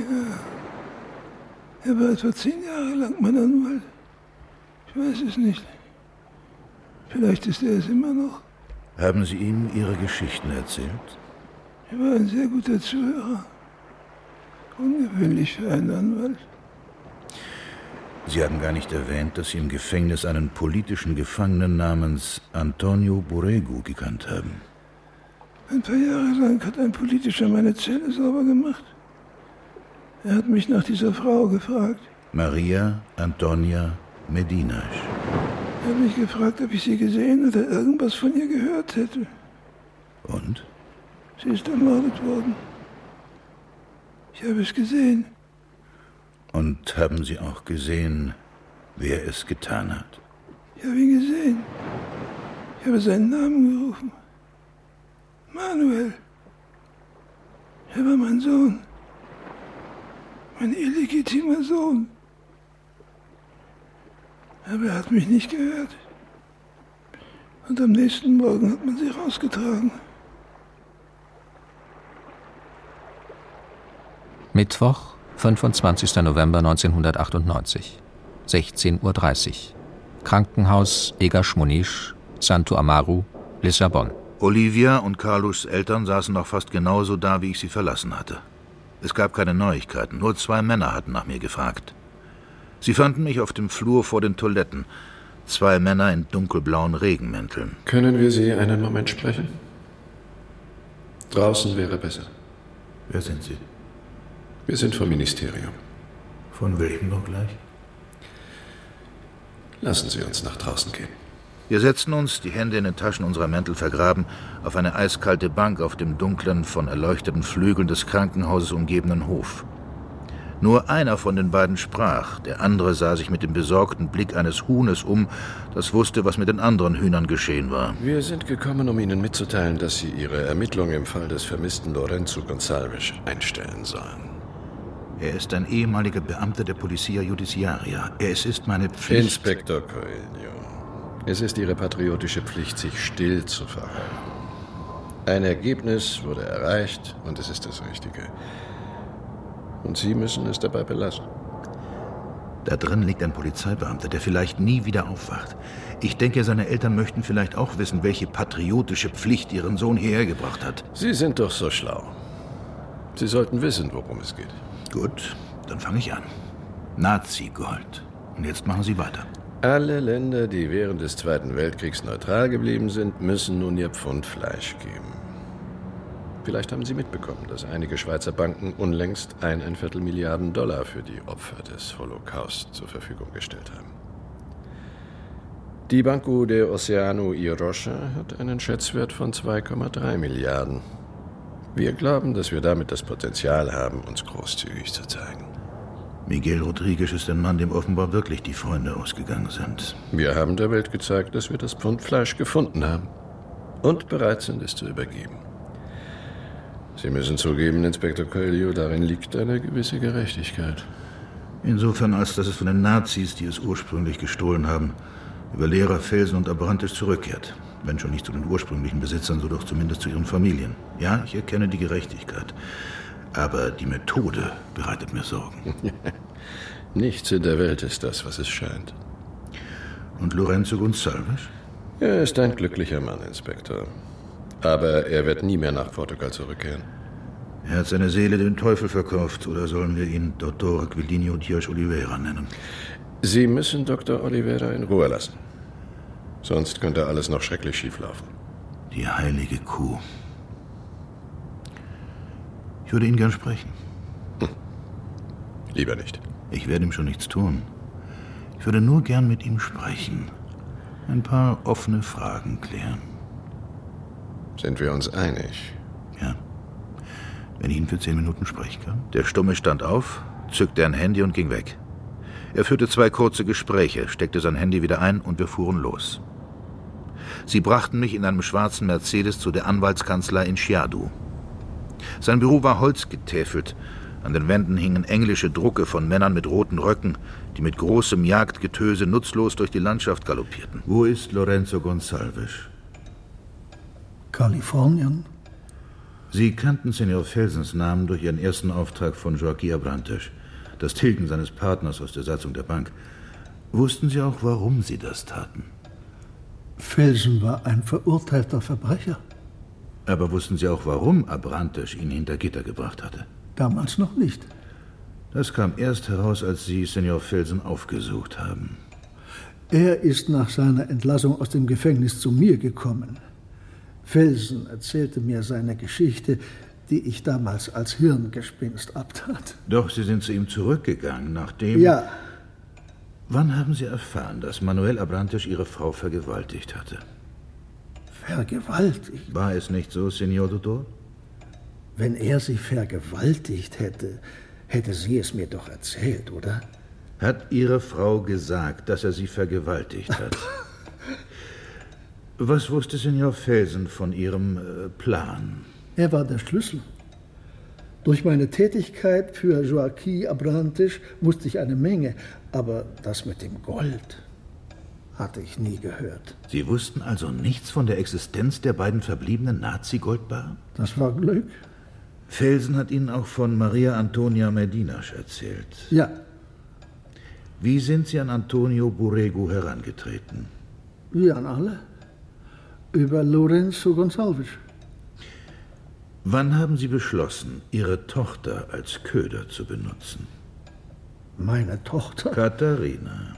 Er war etwa zehn Jahre lang mein Anwalt. Ich weiß es nicht. Vielleicht ist er es immer noch. Haben Sie ihm Ihre Geschichten erzählt? Er war ein sehr guter Zuhörer. Ungewöhnlich für einen Anwalt. Sie haben gar nicht erwähnt, dass Sie im Gefängnis einen politischen Gefangenen namens Antonio Borrego gekannt haben. Ein paar Jahre lang hat ein Politischer meine Zelle sauber gemacht. Er hat mich nach dieser Frau gefragt. Maria Antonia Medina. Er hat mich gefragt, ob ich sie gesehen oder irgendwas von ihr gehört hätte. Und? Sie ist ermordet worden. Ich habe es gesehen. Und haben Sie auch gesehen, wer es getan hat? Ich habe ihn gesehen. Ich habe seinen Namen gerufen. Manuel. Er war mein Sohn. Mein illegitimer Sohn. Aber er hat mich nicht gehört. Und am nächsten Morgen hat man sie rausgetragen. Mittwoch, fünfundzwanzigster November neunzehnhundertachtundneunzig. sechzehn Uhr dreißig. Krankenhaus Egas Muniz, Santo Amaro, Lissabon. Olivia und Carlos Eltern saßen noch fast genauso da, wie ich sie verlassen hatte. Es gab keine Neuigkeiten, nur zwei Männer hatten nach mir gefragt. Sie fanden mich auf dem Flur vor den Toiletten. Zwei Männer in dunkelblauen Regenmänteln. Können wir Sie einen Moment sprechen? Draußen wäre besser. Wer sind Sie? Wir sind vom Ministerium. Von welchem noch gleich? Lassen Sie uns nach draußen gehen. Wir setzten uns, die Hände in den Taschen unserer Mäntel vergraben, auf eine eiskalte Bank auf dem dunklen, von erleuchteten Flügeln des Krankenhauses umgebenen Hof. Nur einer von den beiden sprach, der andere sah sich mit dem besorgten Blick eines Huhnes um, das wusste, was mit den anderen Hühnern geschehen war. Wir sind gekommen, um Ihnen mitzuteilen, dass Sie Ihre Ermittlungen im Fall des vermissten Lorenzo Gonçalves einstellen sollen. Er ist ein ehemaliger Beamter der Policia Judiciaria. Es ist meine Pflicht... Inspektor Coelho, es ist Ihre patriotische Pflicht, sich still zu verhalten. Ein Ergebnis wurde erreicht und es ist das Richtige. Und Sie müssen es dabei belassen. Da drin liegt ein Polizeibeamter, der vielleicht nie wieder aufwacht. Ich denke, seine Eltern möchten vielleicht auch wissen, welche patriotische Pflicht ihren Sohn hierher gebracht hat. Sie sind doch so schlau. Sie sollten wissen, worum es geht. Gut, dann fange ich an. Nazi-Gold. Und jetzt machen Sie weiter. Alle Länder, die während des Zweiten Weltkriegs neutral geblieben sind, müssen nun ihr Pfund Fleisch geben. Vielleicht haben Sie mitbekommen, dass einige Schweizer Banken unlängst eineinviertel Milliarden Dollar für die Opfer des Holocaust zur Verfügung gestellt haben. Die Banco de Oceano y Rocha hat einen Schätzwert von zwei Komma drei Milliarden. Wir glauben, dass wir damit das Potenzial haben, uns großzügig zu zeigen. Miguel Rodriguez ist ein Mann, dem offenbar wirklich die Freunde ausgegangen sind. Wir haben der Welt gezeigt, dass wir das Pfund Fleisch gefunden haben und bereit sind, es zu übergeben. Sie müssen zugeben, Inspektor Coelho, darin liegt eine gewisse Gerechtigkeit. Insofern, als dass es von den Nazis, die es ursprünglich gestohlen haben, über Lehrer, Felsen und Abrantes zurückkehrt. Wenn schon nicht zu den ursprünglichen Besitzern, so doch zumindest zu ihren Familien. Ja, ich erkenne die Gerechtigkeit. Aber die Methode bereitet mir Sorgen. Nichts in der Welt ist das, was es scheint. Und Lorenzo Gonçalves? Er ist ein glücklicher Mann, Inspektor. Aber er wird nie mehr nach Portugal zurückkehren. Er hat seine Seele dem Teufel verkauft. Oder sollen wir ihn Doktor Aquilino Dias Oliveira nennen? Sie müssen Doktor Oliveira in Ruhe lassen. Sonst könnte alles noch schrecklich schieflaufen. Die heilige Kuh. Ich würde ihn gern sprechen. Hm. Lieber nicht. Ich werde ihm schon nichts tun. Ich würde nur gern mit ihm sprechen. Ein paar offene Fragen klären. Sind wir uns einig? Ja. Wenn ich ihn für zehn Minuten sprechen kann. Der Stumme stand auf, zückte ein Handy und ging weg. Er führte zwei kurze Gespräche, steckte sein Handy wieder ein und wir fuhren los. Sie brachten mich in einem schwarzen Mercedes zu der Anwaltskanzlei in Chiadu. Sein Büro war holzgetäfelt. An den Wänden hingen englische Drucke von Männern mit roten Röcken, die mit großem Jagdgetöse nutzlos durch die Landschaft galoppierten. Wo ist Lorenzo Gonsalves? Kalifornien. Sie kannten Senor Felsens Namen durch Ihren ersten Auftrag von Joaquín Abrantes, das Tilgen seines Partners aus der Satzung der Bank. Wussten Sie auch, warum Sie das taten? Felsen war ein verurteilter Verbrecher. Aber wussten Sie auch, warum Abrantes ihn hinter Gitter gebracht hatte? Damals noch nicht. Das kam erst heraus, als Sie Senor Felsen aufgesucht haben. Er ist nach seiner Entlassung aus dem Gefängnis zu mir gekommen. Felsen erzählte mir seine Geschichte, die ich damals als Hirngespinst abtat. Doch, Sie sind zu ihm zurückgegangen, nachdem... Ja. Wann haben Sie erfahren, dass Manuel Abrantes Ihre Frau vergewaltigt hatte? Vergewaltigt? War es nicht so, Senor Tutor? Wenn er sie vergewaltigt hätte, hätte sie es mir doch erzählt, oder? Hat Ihre Frau gesagt, dass er sie vergewaltigt hat? Was wusste Senor Felsen von Ihrem äh, Plan? Er war der Schlüssel. Durch meine Tätigkeit für Joaquín Abrantes wusste ich eine Menge, aber das mit dem Gold hatte ich nie gehört. Sie wussten also nichts von der Existenz der beiden verbliebenen Nazi-Goldbarren? Das war Glück. Felsen hat Ihnen auch von Maria Antonia Medinas erzählt. Ja. Wie sind Sie an Antonio Borrego herangetreten? Wie an alle. Über Lorenzo Gonsalves. Wann haben Sie beschlossen, Ihre Tochter als Köder zu benutzen? Meine Tochter? Katharina.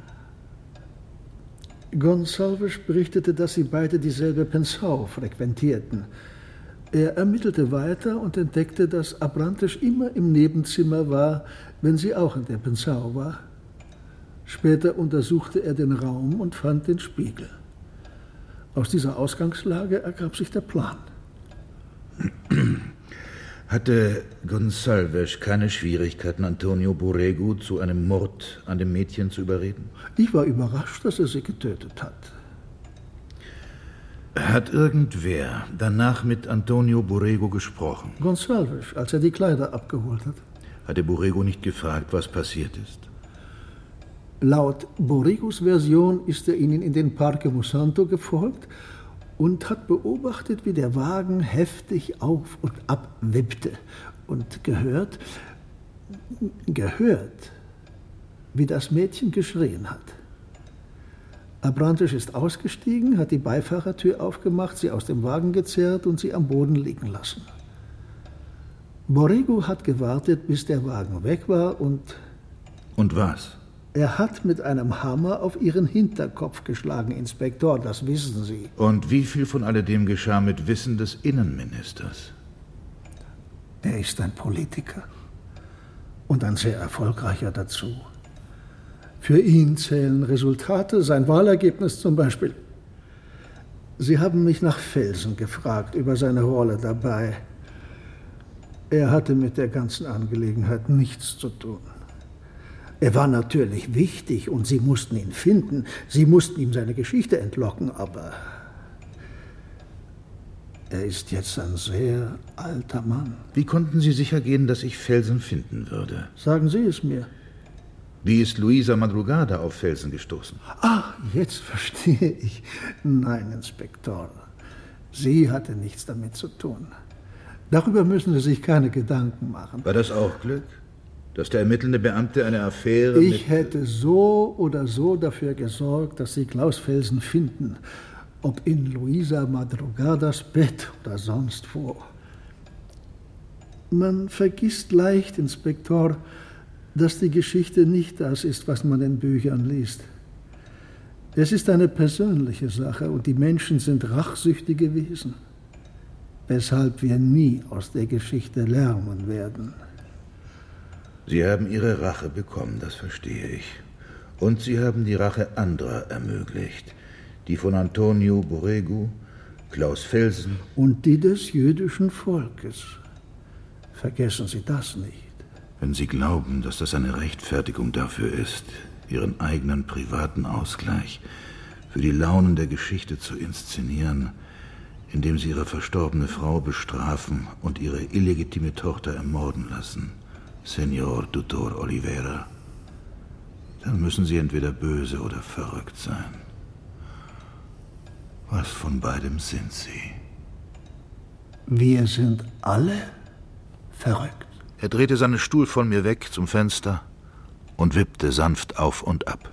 Gonsalves berichtete, dass sie beide dieselbe Pensão frequentierten. Er ermittelte weiter und entdeckte, dass Abrantes immer im Nebenzimmer war, wenn sie auch in der Pensão war. Später untersuchte er den Raum und fand den Spiegel. Aus dieser Ausgangslage ergab sich der Plan. Hatte Gonsalves keine Schwierigkeiten, Antonio Borrego zu einem Mord an dem Mädchen zu überreden? Ich war überrascht, dass er sie getötet hat. Hat irgendwer danach mit Antonio Borrego gesprochen? Gonsalves, als er die Kleider abgeholt hat. Hatte Borrego nicht gefragt, was passiert ist? Laut Borregos Version ist er ihnen in den Parque Monsanto gefolgt und hat beobachtet, wie der Wagen heftig auf und ab wippte und gehört, gehört, wie das Mädchen geschrien hat. Abrantes ist ausgestiegen, hat die Beifahrertür aufgemacht, sie aus dem Wagen gezerrt und sie am Boden liegen lassen. Borrego hat gewartet, bis der Wagen weg war und... Und was? Er hat mit einem Hammer auf ihren Hinterkopf geschlagen, Inspektor, das wissen Sie. Und wie viel von alledem geschah mit Wissen des Innenministers? Er ist ein Politiker und ein sehr erfolgreicher dazu. Für ihn zählen Resultate, sein Wahlergebnis zum Beispiel. Sie haben mich nach Felsen gefragt über seine Rolle dabei. Er hatte mit der ganzen Angelegenheit nichts zu tun. Er war natürlich wichtig und Sie mussten ihn finden. Sie mussten ihm seine Geschichte entlocken, aber er ist jetzt ein sehr alter Mann. Wie konnten Sie sicher gehen, dass ich Felsen finden würde? Sagen Sie es mir. Wie ist Luisa Madrugada auf Felsen gestoßen? Ah, jetzt verstehe ich. Nein, Inspektor, sie hatte nichts damit zu tun. Darüber müssen Sie sich keine Gedanken machen. War das auch Glück? Dass der ermittelnde Beamte eine Affäre Ich mit... hätte so oder so dafür gesorgt, dass Sie Klaus Felsen finden. Ob in Luisa Madrugadas Bett oder sonst wo. Man vergisst leicht, Inspektor, dass die Geschichte nicht das ist, was man in Büchern liest. Es ist eine persönliche Sache und die Menschen sind rachsüchtige Wesen, weshalb wir nie aus der Geschichte lernen werden. Sie haben Ihre Rache bekommen, das verstehe ich. Und Sie haben die Rache anderer ermöglicht. Die von Antonio Borrego, Klaus Felsen. Und die des jüdischen Volkes. Vergessen Sie das nicht. Wenn Sie glauben, dass das eine Rechtfertigung dafür ist, Ihren eigenen privaten Ausgleich für die Launen der Geschichte zu inszenieren, indem Sie Ihre verstorbene Frau bestrafen und Ihre illegitime Tochter ermorden lassen, Senor Tutor Oliveira, dann müssen Sie entweder böse oder verrückt sein. Was von beidem sind Sie? Wir sind alle verrückt. Er drehte seinen Stuhl von mir weg zum Fenster und wippte sanft auf und ab.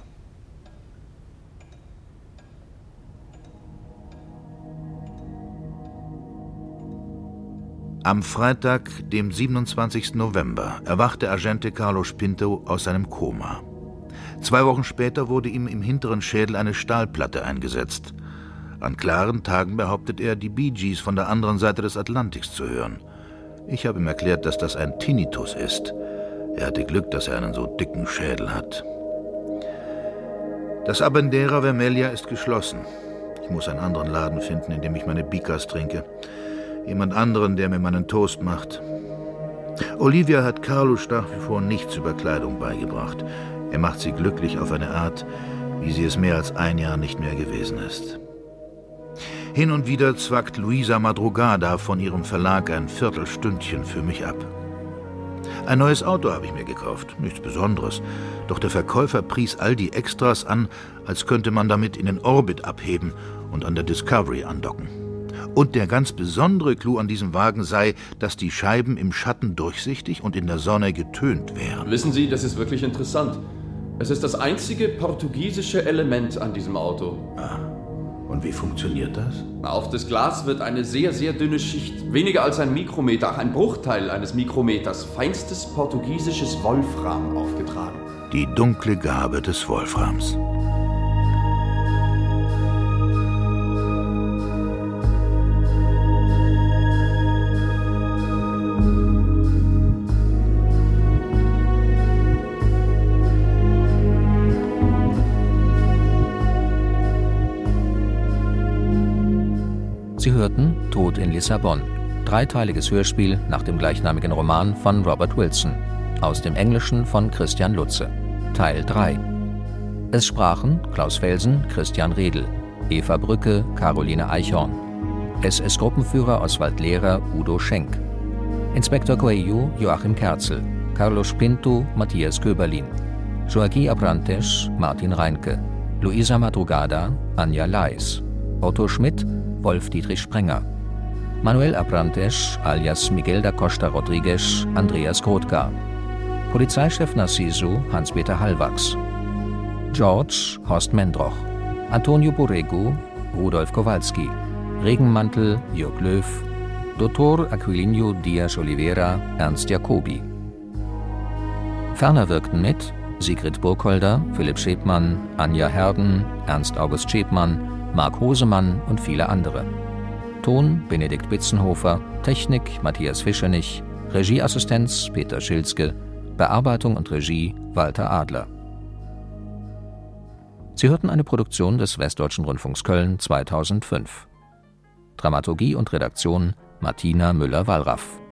Am Freitag, dem siebenundzwanzigsten November, erwachte Agente Carlos Pinto aus seinem Koma. Zwei Wochen später wurde ihm im hinteren Schädel eine Stahlplatte eingesetzt. An klaren Tagen behauptet er, die Bee Gees von der anderen Seite des Atlantiks zu hören. Ich habe ihm erklärt, dass das ein Tinnitus ist. Er hatte Glück, dass er einen so dicken Schädel hat. Das Abendera Vermelha ist geschlossen. Ich muss einen anderen Laden finden, in dem ich meine Bicas trinke. Jemand anderen, der mir meinen Toast macht. Olivia hat Carlos nach wie vor nichts über Kleidung beigebracht. Er macht sie glücklich auf eine Art, wie sie es mehr als ein Jahr nicht mehr gewesen ist. Hin und wieder zwackt Luisa Madrugada von ihrem Verlag ein Viertelstündchen für mich ab. Ein neues Auto habe ich mir gekauft, nichts Besonderes. Doch der Verkäufer pries all die Extras an, als könnte man damit in den Orbit abheben und an der Discovery andocken. Und der ganz besondere Clou an diesem Wagen sei, dass die Scheiben im Schatten durchsichtig und in der Sonne getönt wären. Wissen Sie, das ist wirklich interessant. Es ist das einzige portugiesische Element an diesem Auto. Ah. Und wie funktioniert das? Auf das Glas wird eine sehr, sehr dünne Schicht, weniger als ein Mikrometer, ach, ein Bruchteil eines Mikrometers, feinstes portugiesisches Wolfram aufgetragen. Die dunkle Gabe des Wolframs. Sie hörten Tod in Lissabon, dreiteiliges Hörspiel nach dem gleichnamigen Roman von Robert Wilson, aus dem Englischen von Christian Lutze, Teil drei. Es sprachen Klaus Felsen, Christian Redl, Eva Brücke, Caroline Eichhorn, S S-Gruppenführer Oswald Lehrer, Udo Schenk, Inspektor Coelho, Joachim Kerzel, Carlos Pinto, Matthias Köberlin, Joaquim Abrantes, Martin Reinke, Luisa Madrugada, Anja Leis, Otto Schmidt, Wolf-Dietrich Sprenger, Manuel Abrantes alias Miguel da Costa Rodriguez, Andreas Grothgar, Polizeichef Narciso, Hans-Peter Hallwachs, George, Horst Mendroch, Antonio Borrego, Rudolf Kowalski, Regenmantel, Jörg Löw, Doktor Aquilino Diaz Oliveira, Ernst Jacobi. Ferner wirkten mit Sigrid Burkholder, Philipp Schäbmann, Anja Herden, Ernst August Schäbmann, Marc Hosemann und viele andere. Ton Benedikt Bitzenhofer, Technik Matthias Fischernich, Regieassistenz Peter Schilzke, Bearbeitung und Regie Walter Adler. Sie hörten eine Produktion des Westdeutschen Rundfunks Köln zweitausendfünf. Dramaturgie und Redaktion Martina Müller-Wallraff.